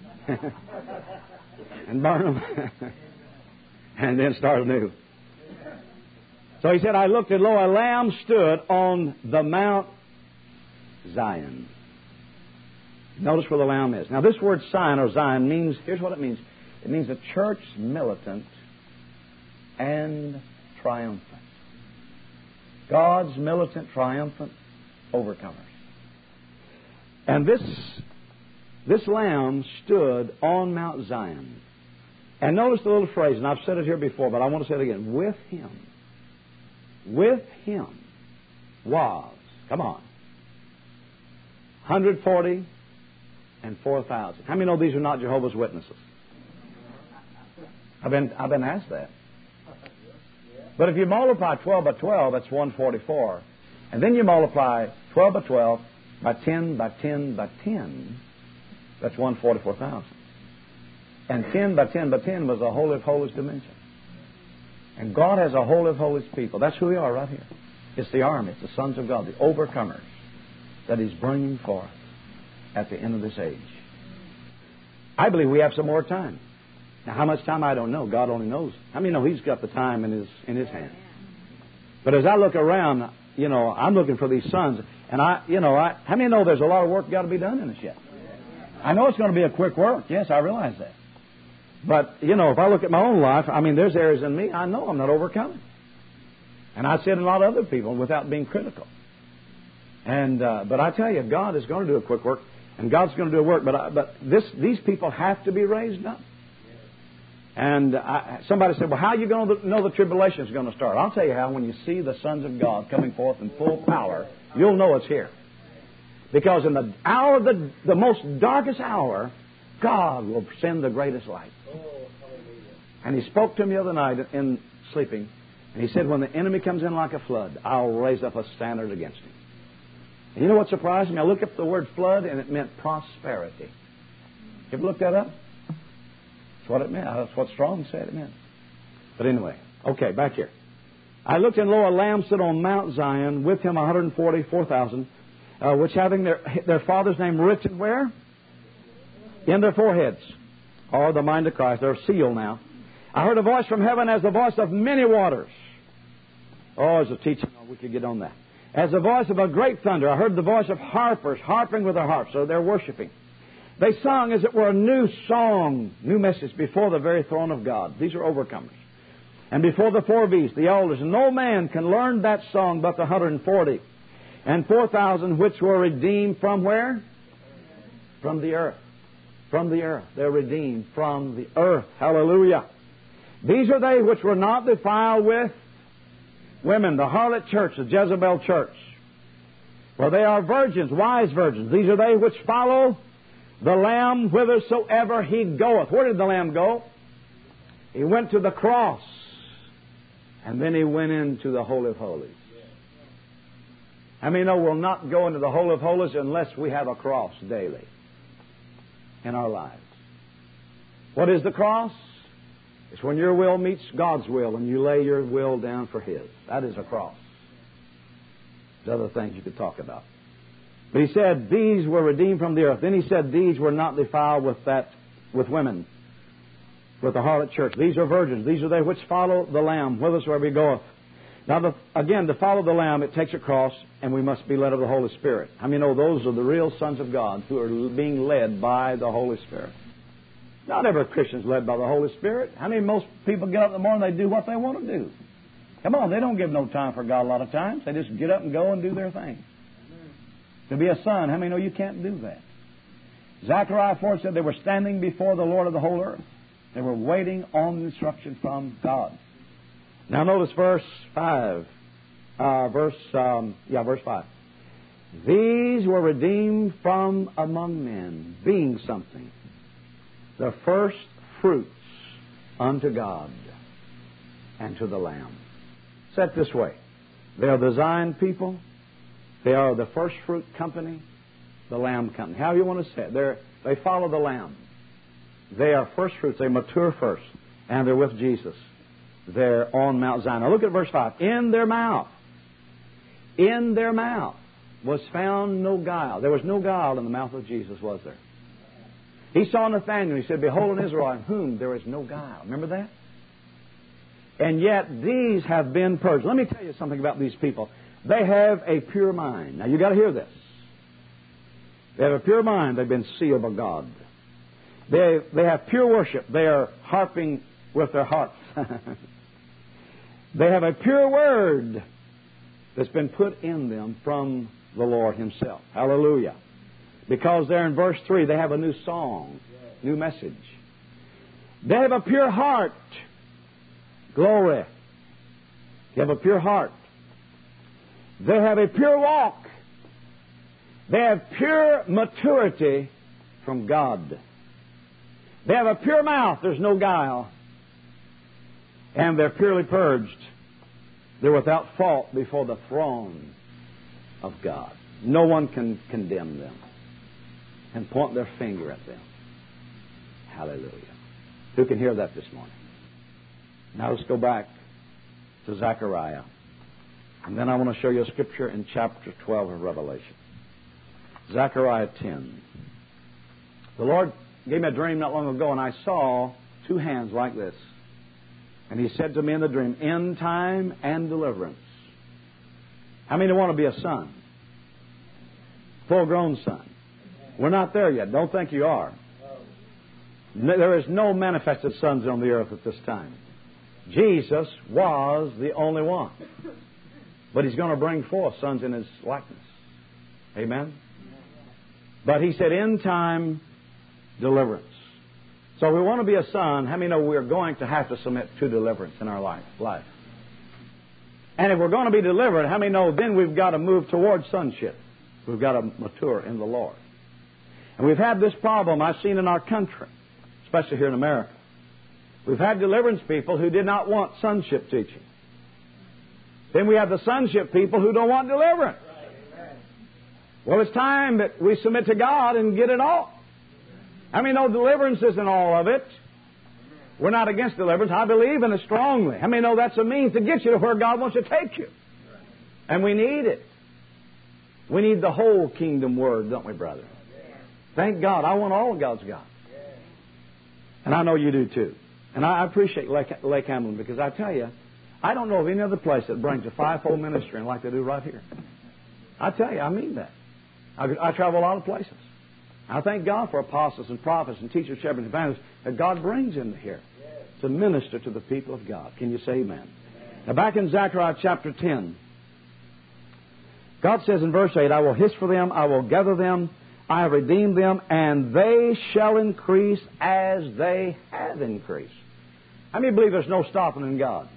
and burn them and then start anew. So he said, I looked, and lo, a lamb stood on the Mount Zion. Notice where the lamb is. Now, this word Zion or Zion means, here's what it means. It means a church militant and triumphant. God's militant, triumphant overcomers. And this lamb stood on Mount Zion. And notice the little phrase, and I've said it here before, but I want to say it again. With him was, come on, 140 and 4,000. How many know these are not Jehovah's Witnesses? I've been asked that. But if you multiply 12 by 12, that's 144. And then you multiply 12 by 12 by 10 by 10 by 10, that's 144,000. And 10 by 10 by 10 was a Holy of Holies dimension. And God has a Holy of Holies people. That's who we are right here. It's the army. It's the sons of God, the overcomers that He's bringing forth at the end of this age. I believe we have some more time. Now, how much time, I don't know. God only knows. How many know He's got the time in His hand? But as I look around, you know, I'm looking for these sons. And how many know there's a lot of work got to be done in this yet? I know it's going to be a quick work. Yes, I realize that. But, you know, if I look at my own life, I mean, there's areas in me I know I'm not overcoming. And I see it in a lot of other people without being critical. And but I tell you, God is going to do a quick work, and God's going to do a work. But these people have to be raised up. And somebody said, well, how are you going to know the tribulation is going to start? I'll tell you how. When you see the sons of God coming forth in full power, you'll know it's here. Because in the hour, the most darkest hour, God will send the greatest light. And He spoke to me the other night in sleeping, and He said, when the enemy comes in like a flood, I'll raise up a standard against him. And you know what surprised me? I looked up the word flood, and it meant prosperity. You ever looked that up? That's what it meant. That's what Strong said it meant. But anyway, okay, back here. I looked, and lo, a lamb stood on Mount Zion, with him 144,000, which having their father's name written where? In their foreheads, or the mind of Christ. They're sealed now. I heard a voice from heaven as the voice of many waters. Oh, as a teaching, we could get on that. As the voice of a great thunder. I heard the voice of harpers harping with their harps. So they're worshiping. They sung as it were a new song, new message before the very throne of God. These are overcomers. And before the four beasts, the elders. And no man can learn that song but the 140. And 4,000 which were redeemed from where? From the earth. From the earth. They're redeemed from the earth. Hallelujah. These are they which were not defiled with women, the harlot church, the Jezebel church. For they are virgins, wise virgins. These are they which follow the Lamb whithersoever He goeth. Where did the Lamb go? He went to the cross. And then He went into the Holy of Holies. How many know we'll not go into the Holy of Holies unless we have a cross daily in our lives? What is the cross? It's when your will meets God's will and you lay your will down for His. That is a cross. There's other things you could talk about. But he said, these were redeemed from the earth. Then he said, these were not defiled with women, with the harlot church. These are virgins. These are they which follow the Lamb whithersoever he goeth. Now, again, to follow the Lamb, it takes a cross, and we must be led of the Holy Spirit. How many know those are the real sons of God who are being led by the Holy Spirit? Not every Christian is led by the Holy Spirit. How many most people get up in the morning, they do what they want to do? Come on, they don't give no time for God a lot of times. They just get up and go and do their thing. To be a son, how many know you can't do that? Zechariah 4 said they were standing before the Lord of the whole earth. They were waiting on instruction from God. Now notice verse 5. Verse 5. These were redeemed from among men, being something, the first fruits unto God and to the Lamb. Said this way, they are the Zion people, they are the first fruit company, the Lamb company. How you want to say it? They follow the Lamb. They are first fruits, they mature first, and they're with Jesus. They're on Mount Zion. Now look at verse 5. In their mouth was found no guile. There was no guile in the mouth of Jesus, was there? He saw Nathanael. He said, behold an Israel in whom there is no guile. Remember that? And yet these have been purged. Let me tell you something about these people. They have a pure mind. Now you've got to hear this. They have a pure mind. They've been sealed by God. They have pure worship. They are harping with their hearts. They have a pure word that's been put in them from the Lord Himself. Hallelujah. Because there in verse 3, they have a new song, new message. They have a pure heart. Glory. They have a pure heart. They have a pure walk. They have pure maturity from God. They have a pure mouth. There's no guile. And they're purely purged. They're without fault before the throne of God. No one can condemn them and point their finger at them. Hallelujah. Who can hear that this morning? Now let's go back to Zechariah. And then I want to show you a scripture in chapter 12 of Revelation. Zechariah 10. The Lord gave me a dream not long ago, and I saw two hands like this. And He said to me in the dream, end time and deliverance. How many want to be a son? Full-grown son. We're not there yet. Don't think you are. There is no manifested sons on the earth at this time. Jesus was the only one. But He's going to bring forth sons in His likeness. Amen? But He said, end time deliverance. So if we want to be a son, how many know we're going to have to submit to deliverance in our life? And if we're going to be delivered, how many know then we've got to move towards sonship? We've got to mature in the Lord. And we've had this problem I've seen in our country, especially here in America. We've had deliverance people who did not want sonship teaching. Then we have the sonship people who don't want deliverance. Well, it's time that we submit to God and get it all. I mean, no, deliverance isn't all of it. We're not against deliverance. I believe in it strongly. I mean, no, that's a means to get you to where God wants to take you. And we need it. We need the whole kingdom word, don't we, brother? Thank God. I want all of God's got. And I know you do too. And I appreciate Lake Hamlin, because I tell you, I don't know of any other place that brings a fivefold ministry like they do right here. I tell you, I mean that. I travel a lot of places. I thank God for apostles and prophets and teachers, shepherds, and evangelists that God brings into here to minister to the people of God. Can you say amen? Now back in Zechariah chapter 10, God says in verse 8, I will hiss for them, I will gather them, I have redeemed them, and they shall increase as they have increased. How many believe there's no stopping in God?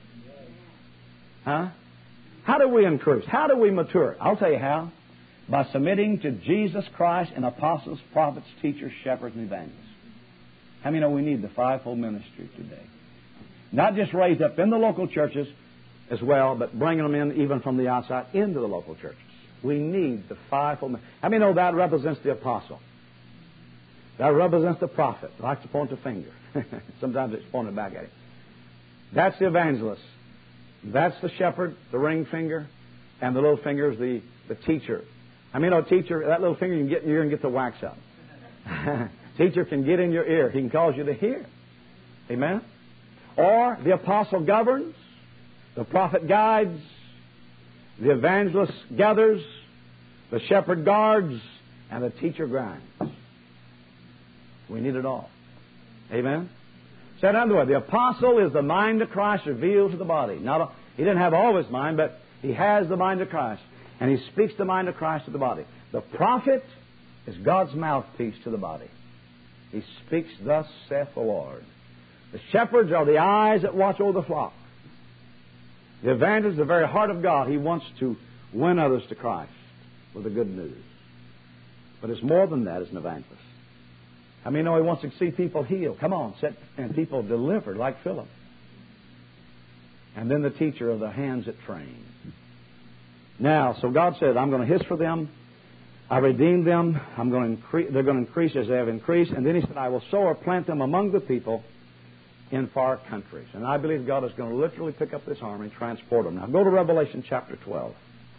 Huh? How do we increase? How do we mature? I'll tell you how. By submitting to Jesus Christ and apostles, prophets, teachers, shepherds, and evangelists. How many know we need the fivefold ministry today? Not just raised up in the local churches as well, but bringing them in even from the outside into the local churches. We need the fivefold ministry. How many know that represents the apostle? That represents the prophet. Likes to point the finger. Sometimes it's pointed back at him. That's the evangelist. That's the shepherd, the ring finger, and the little finger is the teacher I mean, teacher, that little finger you can get in your ear and get the wax out. Teacher can get in your ear. He can cause you to hear. Amen? Or the apostle governs, the prophet guides, the evangelist gathers, the shepherd guards, and the teacher grinds. We need it all. Amen? Said another way, the apostle is the mind of Christ revealed to the body. He didn't have all his mind, but he has the mind of Christ. And he speaks the mind of Christ to the body. The prophet is God's mouthpiece to the body. He speaks, thus saith the Lord. The shepherds are the eyes that watch over the flock. The evangelist is the very heart of God. He wants to win others to Christ with the good news. But it's more than that as an evangelist. I mean, he wants to see people healed. Come on, and people delivered like Philip. And then the teacher of the hands that train. Now, so God said, I'm going to hiss for them. I redeemed them. They're going to increase as they have increased. And then he said, I will sow or plant them among the people in far countries. And I believe God is going to literally pick up this army and transport them. Now, go to Revelation chapter 12.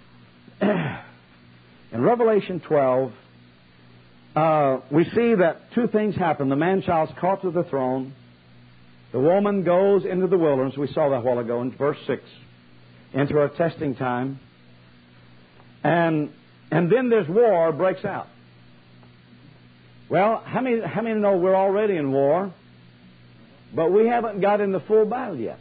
In Revelation 12, we see that two things happen. The man-child's caught to the throne. The woman goes into the wilderness. We saw that a while ago in verse 6. Into her testing time. And then there's war breaks out. Well, how many know we're already in war, but we haven't got in the full battle yet?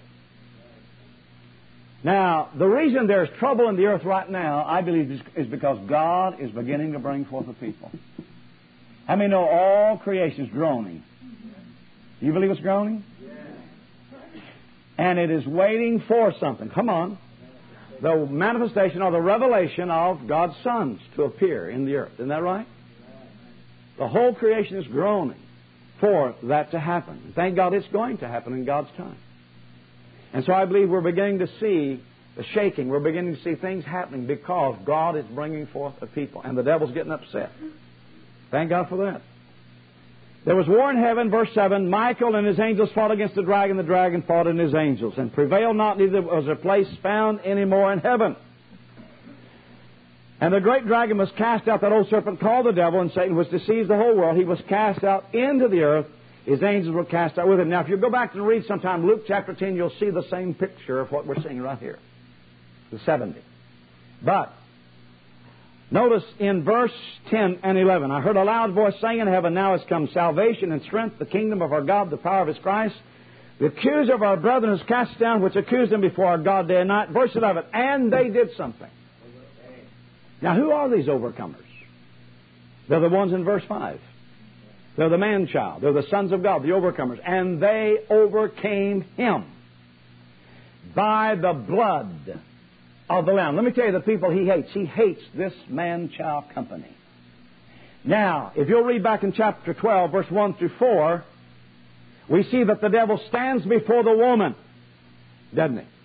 Now, the reason there's trouble in the earth right now, I believe, is because God is beginning to bring forth a people. How many know all creation is groaning? Do you believe it's groaning? And it is waiting for something. Come on. The manifestation or the revelation of God's sons to appear in the earth. Isn't that right? The whole creation is groaning for that to happen. Thank God it's going to happen in God's time. And so I believe we're beginning to see the shaking. We're beginning to see things happening because God is bringing forth a people. And the devil's getting upset. Thank God for that. There was war in heaven, verse 7. Michael and his angels fought against the dragon fought and his angels, and prevailed not, neither was a place found any more in heaven. And the great dragon was cast out, that old serpent called the devil, and Satan was deceived the whole world. He was cast out into the earth. His angels were cast out with him. Now, if you go back and read sometime Luke chapter 10, you'll see the same picture of what we're seeing right here. The 70. But notice in verse 10 and 11, I heard a loud voice saying in heaven, now has come salvation and strength, the kingdom of our God, the power of His Christ. The accuser of our brethren is cast down, which accused them before our God day and night. Verse 11, and they did something. Now, who are these overcomers? They're the ones in verse 5. They're the man-child. They're the sons of God, the overcomers. And they overcame him by the blood of the Lamb. Let me tell you the people he hates. He hates this man-child company. Now, if you'll read back in chapter 12, verse 1 through 4, we see that the devil stands before the woman, doesn't he?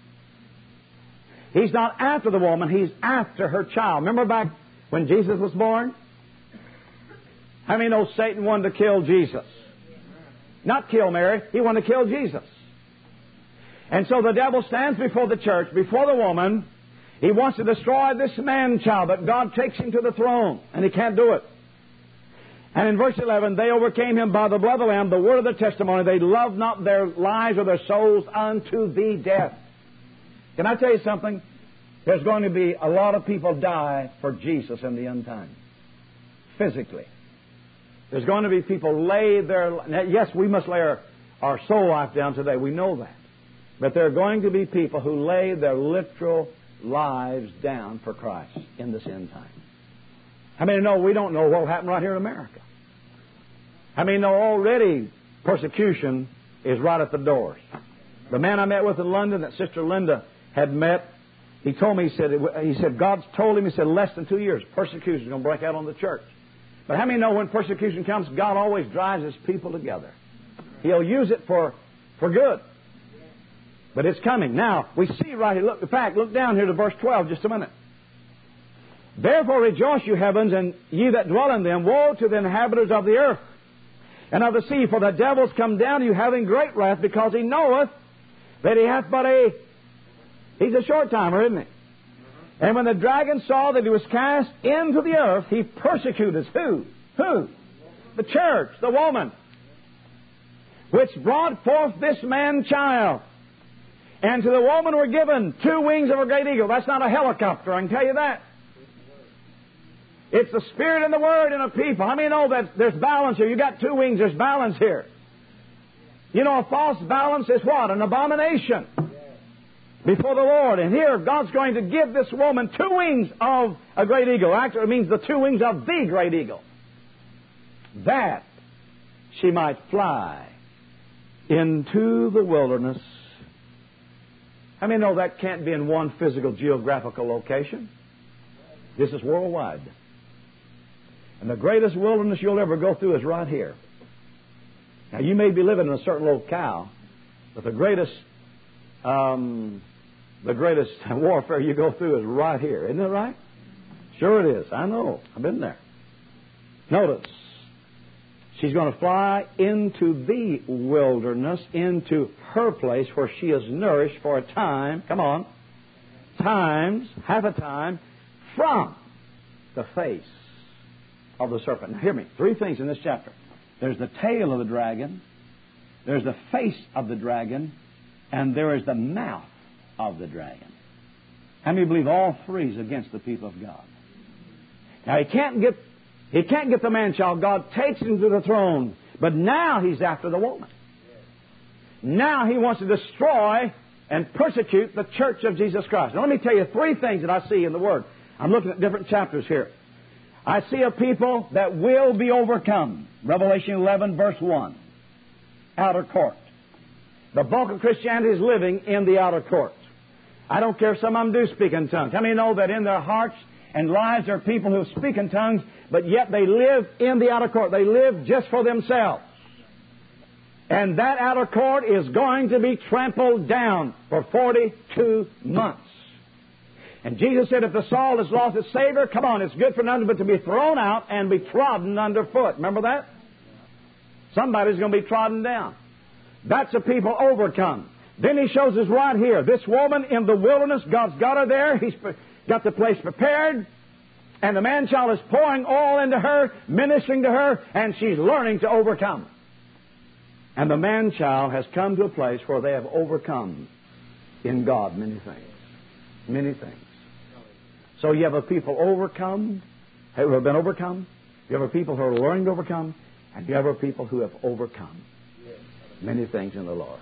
He's not after the woman, he's after her child. Remember back when Jesus was born? How many know Satan wanted to kill Jesus? Not kill Mary, he wanted to kill Jesus. And so the devil stands before the church, before the woman. He wants to destroy this man-child, but God takes him to the throne, and he can't do it. And in verse 11, they overcame him by the blood of the Lamb, the word of the testimony. They loved not their lives or their souls unto the death. Can I tell you something? There's going to be a lot of people die for Jesus in the end time. Physically. There's going to be people lay their... Yes, we must lay our soul life down today. We know that. But there are going to be people who lay their literal lives down for Christ in this end time. How many know we don't know what will happen right here in America? How many know already persecution is right at the doors? The man I met with in London that Sister Linda had met, he told me, he said God's told him, he said, less than 2 years, persecution is going to break out on the church. But how many know when persecution comes, God always drives His people together? He'll use it for good. But it's coming. Now, we see right here, look down here to verse 12 just a minute. Therefore rejoice, you heavens, and ye that dwell in them. Woe to the inhabitants of the earth and of the sea, for the devil's come down to you having great wrath, because he knoweth that he hath he's a short timer, isn't he? And when the dragon saw that he was cast into the earth, he persecuted who? Who? The church, the woman, which brought forth this man-child. And to the woman were given 2 wings of a great eagle. That's not a helicopter, I can tell you that. It's the Spirit and the Word in a people. How many know that there's balance here? You got 2 wings, there's balance here. You know, a false balance is what? An abomination before the Lord. And here, God's going to give this woman 2 wings of a great eagle. Actually, it means the 2 wings of the great eagle, that she might fly into the wilderness. How many know that can't be in one physical geographical location? This is worldwide. And the greatest wilderness you'll ever go through is right here. Now, you may be living in a certain locale, but the greatest warfare you go through is right here. Isn't that right? Sure it is. I know. I've been there. Notice, she's going to fly into the wilderness, into her place where she is nourished for a time. Come on. Times, half a time, from the face of the serpent. Now, hear me. 3 things in this chapter. There's the tail of the dragon, there's the face of the dragon, and there is the mouth of the dragon. How many believe all 3 is against the people of God? Now, he can't get the man-child. God takes him to the throne, but now he's after the woman. Now he wants to destroy and persecute the church of Jesus Christ. Now, let me tell you 3 things that I see in the Word. I'm looking at different chapters here. I see a people that will be overcome. Revelation 11, verse 1. Outer court. The bulk of Christianity is living in the outer court. I don't care if some of them do speak in tongues. How many know that in their hearts and lives there are people who speak in tongues, but yet they live in the outer court. They live just for themselves. And that outer court is going to be trampled down for 42 months. And Jesus said, if the salt has lost its savor, come on, it's good for nothing but to be thrown out and be trodden underfoot. Remember that? Somebody's going to be trodden down. That's a people overcome. Then he shows us right here, this woman in the wilderness, God's got her there. He's got the place prepared. And the man-child is pouring oil into her, ministering to her, and she's learning to overcome. And the man-child has come to a place where they have overcome in God many things. Many things. So you have a people overcome, who have been overcome. You have a people who are learning to overcome. And you have a people who have overcome many things in the Lord.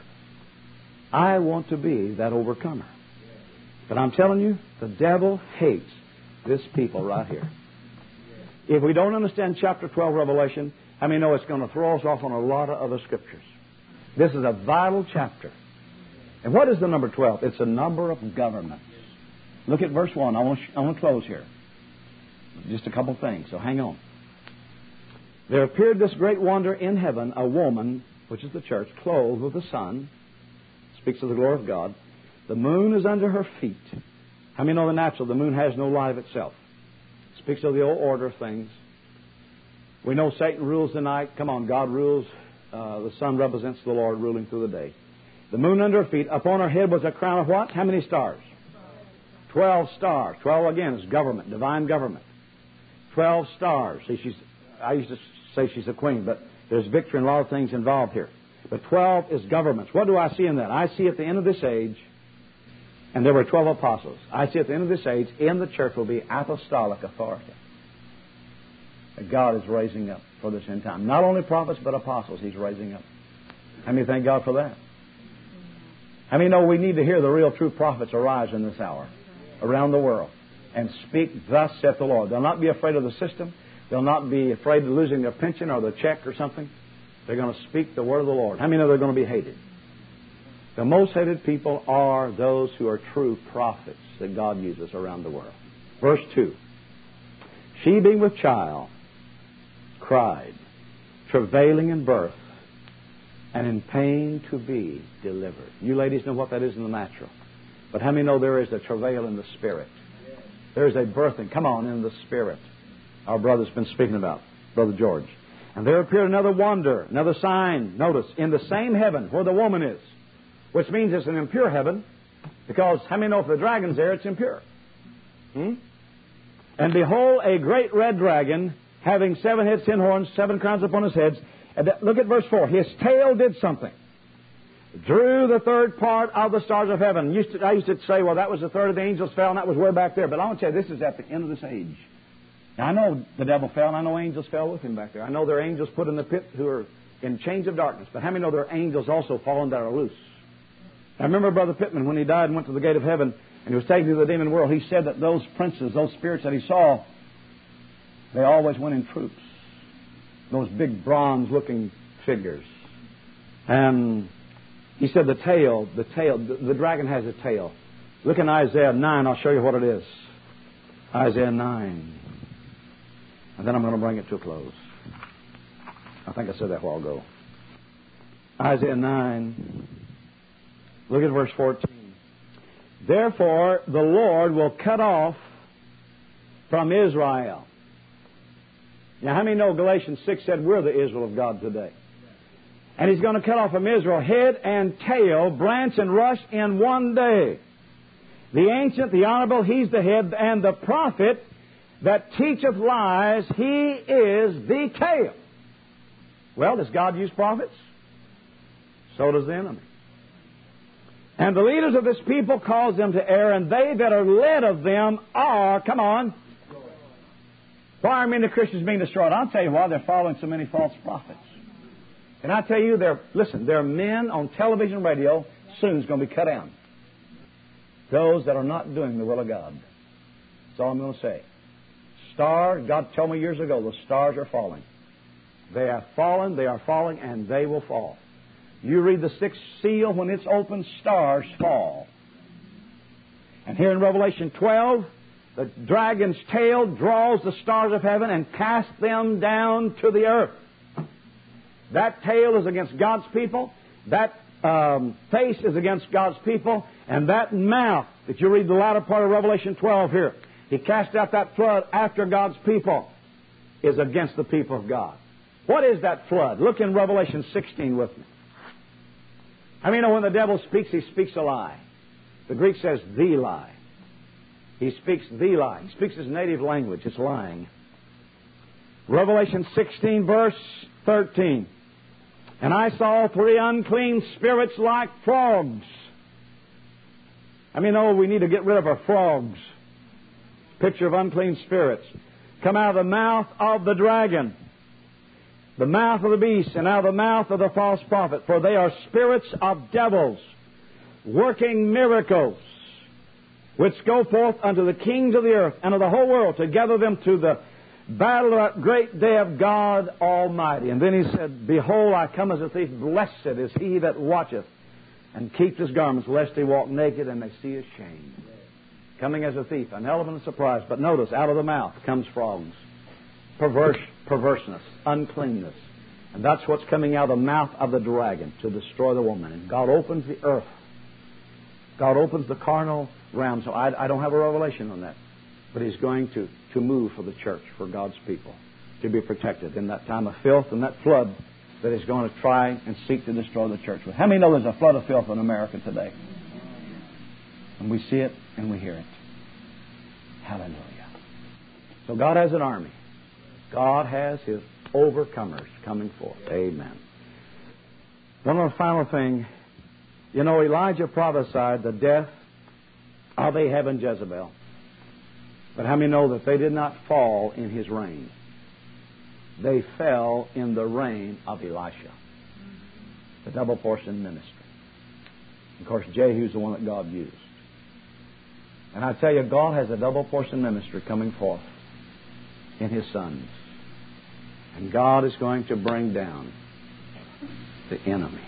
I want to be that overcomer. But I'm telling you, the devil hates this people right here. If we don't understand chapter 12 Revelation, how many know it's going to throw us off on a lot of other scriptures? This is a vital chapter. And what is the number 12? It's a number of governments. Look at verse 1. I want to close here. Just a couple things, so hang on. There appeared this great wonder in heaven, a woman, which is the church, clothed with the sun. Speaks of the glory of God. The moon is under her feet. How many know the natural? The moon has no light of itself. Speaks of the old order of things. We know Satan rules the night. Come on, God rules. The sun represents the Lord ruling through the day. The moon under her feet. Upon her head was a crown of what? How many stars? 12 stars. 12 again is government, divine government. 12 stars. See, I used to say she's a queen, but there's victory and a lot of things involved here. But 12 is governments. What do I see in that? I see at the end of this age, and there were 12 apostles. I see at the end of this age, in the church will be apostolic authority that God is raising up for this end time. Not only prophets, but apostles He's raising up. How many thank God for that? How many know we need to hear the real true prophets arise in this hour around the world and speak, thus saith the Lord. They'll not be afraid of the system. They'll not be afraid of losing their pension or their check or something. They're going to speak the word of the Lord. How many know they're going to be hated? The most hated people are those who are true prophets that God uses around the world. Verse 2. She being with child cried, travailing in birth, and in pain to be delivered. You ladies know what that is in the natural. But how many know there is a travail in the Spirit? There is a birthing. Come on, in the Spirit. Our brother's been speaking about, Brother George. And there appeared another wonder, another sign. Notice, in the same heaven where the woman is. Which means it's an impure heaven. Because how many know if the dragon's there, it's impure. And behold, a great red dragon, having 7 heads, 10 horns, 7 crowns upon his heads. And look at verse 4. His tail did something. Drew the third part of the stars of heaven. I used to say, well, that was the third of the angels fell, and that was way back there. But I want to tell you, this is at the end of this age. Now, I know the devil fell, and I know angels fell with him back there. I know there are angels put in the pit who are in chains of darkness. But how many know there are angels also fallen that are loose? I remember Brother Pittman, when he died and went to the gate of heaven, and he was taken to the demon world, he said that those princes, those spirits that he saw, they always went in troops. Those big bronze-looking figures. And he said the dragon has a tail. Look in Isaiah 9, I'll show you what it is. Isaiah 9. And then I'm going to bring it to a close. I think I said that a while ago. Isaiah 9. Look at verse 14. Therefore, the Lord will cut off from Israel. Now, how many know Galatians 6 said we're the Israel of God today? And He's going to cut off from Israel head and tail, branch and rush in one day. The ancient, the honorable, He's the head, and the prophet that teacheth lies, he is the tail. Well, does God use prophets? So does the enemy. And the leaders of this people cause them to err, and they that are led of them are, come on, why are many Christians being destroyed? I'll tell you why. They're following so many false prophets. And I tell you, there are men on television and radio soon is going to be cut down. Those that are not doing the will of God. That's all I'm going to say. Stars, God told me years ago, the stars are falling. They have fallen, they are falling, and they will fall. You read the 6th seal, when it's opened, stars fall. And here in Revelation 12, the dragon's tail draws the stars of heaven and casts them down to the earth. That tail is against God's people. That face is against God's people. And that mouth, that you read the latter part of Revelation 12 here, He cast out that flood after God's people, is against the people of God. What is that flood? Look in Revelation 16 with me. I mean, when the devil speaks, he speaks a lie. The Greek says the lie. He speaks the lie. He speaks his native language. It's lying. Revelation 16, verse 13. And I saw 3 unclean spirits like frogs. I mean, we need to get rid of our frogs. Picture of unclean spirits. Come out of the mouth of the dragon, the mouth of the beast, and out of the mouth of the false prophet. For they are spirits of devils, working miracles, which go forth unto the kings of the earth and of the whole world, to gather them to the battle of that great day of God Almighty. And then He said, Behold, I come as a thief. Blessed is he that watcheth and keeps his garments, lest he walk naked and they see his shame. Coming as a thief, an element of surprise. But notice, out of the mouth comes frogs. Perverseness, uncleanness. And that's what's coming out of the mouth of the dragon to destroy the woman. And God opens the earth. God opens the carnal realm. So I don't have a revelation on that. But He's going to move for the church, for God's people, to be protected in that time of filth and that flood that is going to try and seek to destroy the church with. How many know there's a flood of filth in America today? And we see it and we hear it. Hallelujah. So God has an army. God has His overcomers coming forth. Amen. One more final thing. You know, Elijah prophesied the death of Ahab and Jezebel. But how many know that they did not fall in his reign? They fell in the reign of Elisha, the double portion ministry. Of course, Jehu's the one that God used. And I tell you, God has a double portion ministry coming forth in His sons. And God is going to bring down the enemy.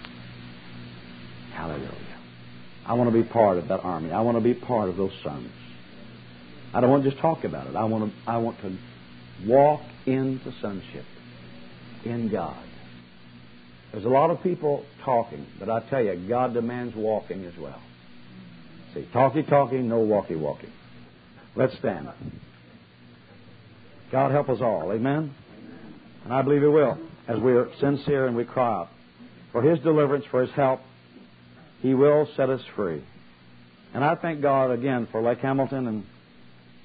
Hallelujah. I want to be part of that army. I want to be part of those sons. I don't want to just talk about it. I want to walk into sonship in God. There's a lot of people talking, but I tell you, God demands walking as well. See, talky, no walky. Let's stand. God help us all. Amen? And I believe He will, as we are sincere and we cry out for His deliverance, for His help. He will set us free. And I thank God again for Lake Hamilton and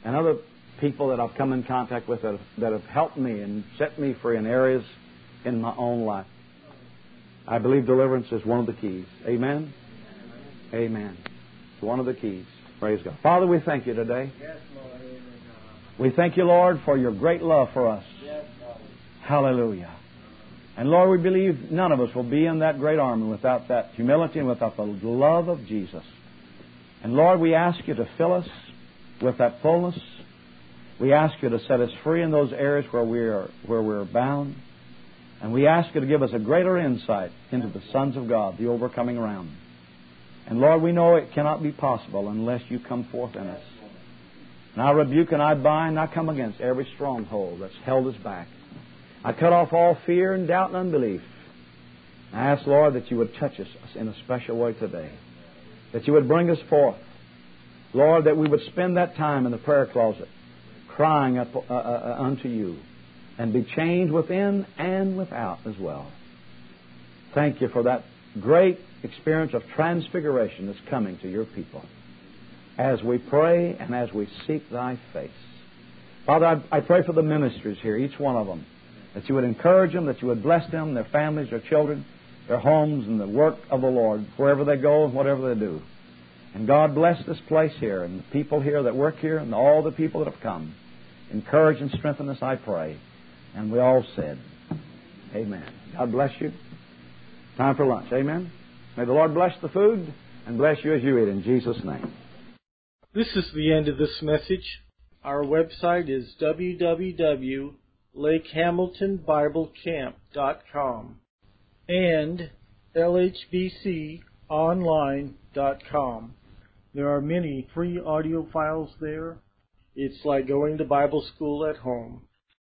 and other people that I've come in contact with that have helped me and set me free in areas in my own life. I believe deliverance is one of the keys. Amen? Amen. It's one of the keys. Praise God. Father, we thank you today. Yes, Lord. We thank you, Lord, for your great love for us. Yes, Lord. Hallelujah. And Lord, we believe none of us will be in that great army without that humility and without the love of Jesus. And Lord, we ask you to fill us with that fullness. We ask you to set us free in those areas where we're bound. And we ask you to give us a greater insight into the sons of God, the overcoming realm. And Lord, we know it cannot be possible unless you come forth in us. And I rebuke and I bind and I come against every stronghold that's held us back. I cut off all fear and doubt and unbelief. I ask, Lord, that you would touch us in a special way today. That you would bring us forth. Lord, that we would spend that time in the prayer closet crying up unto you and be changed within and without as well. Thank you for that great experience of transfiguration that's coming to your people as we pray and as we seek thy face. Father, I pray for the ministries here, each one of them, that you would encourage them, that you would bless them, their families, their children, their homes, and the work of the Lord, wherever they go and whatever they do. And God bless this place here and the people here that work here and all the people that have come. Encourage and strengthen us, I pray. And we all said, amen. God bless you. Time for lunch. Amen. May the Lord bless the food and bless you as you eat in Jesus' name. This is the end of this message. Our website is www.lakehamiltonbiblecamp.com and lhbconline.com. There are many free audio files there. It's like going to Bible school at home.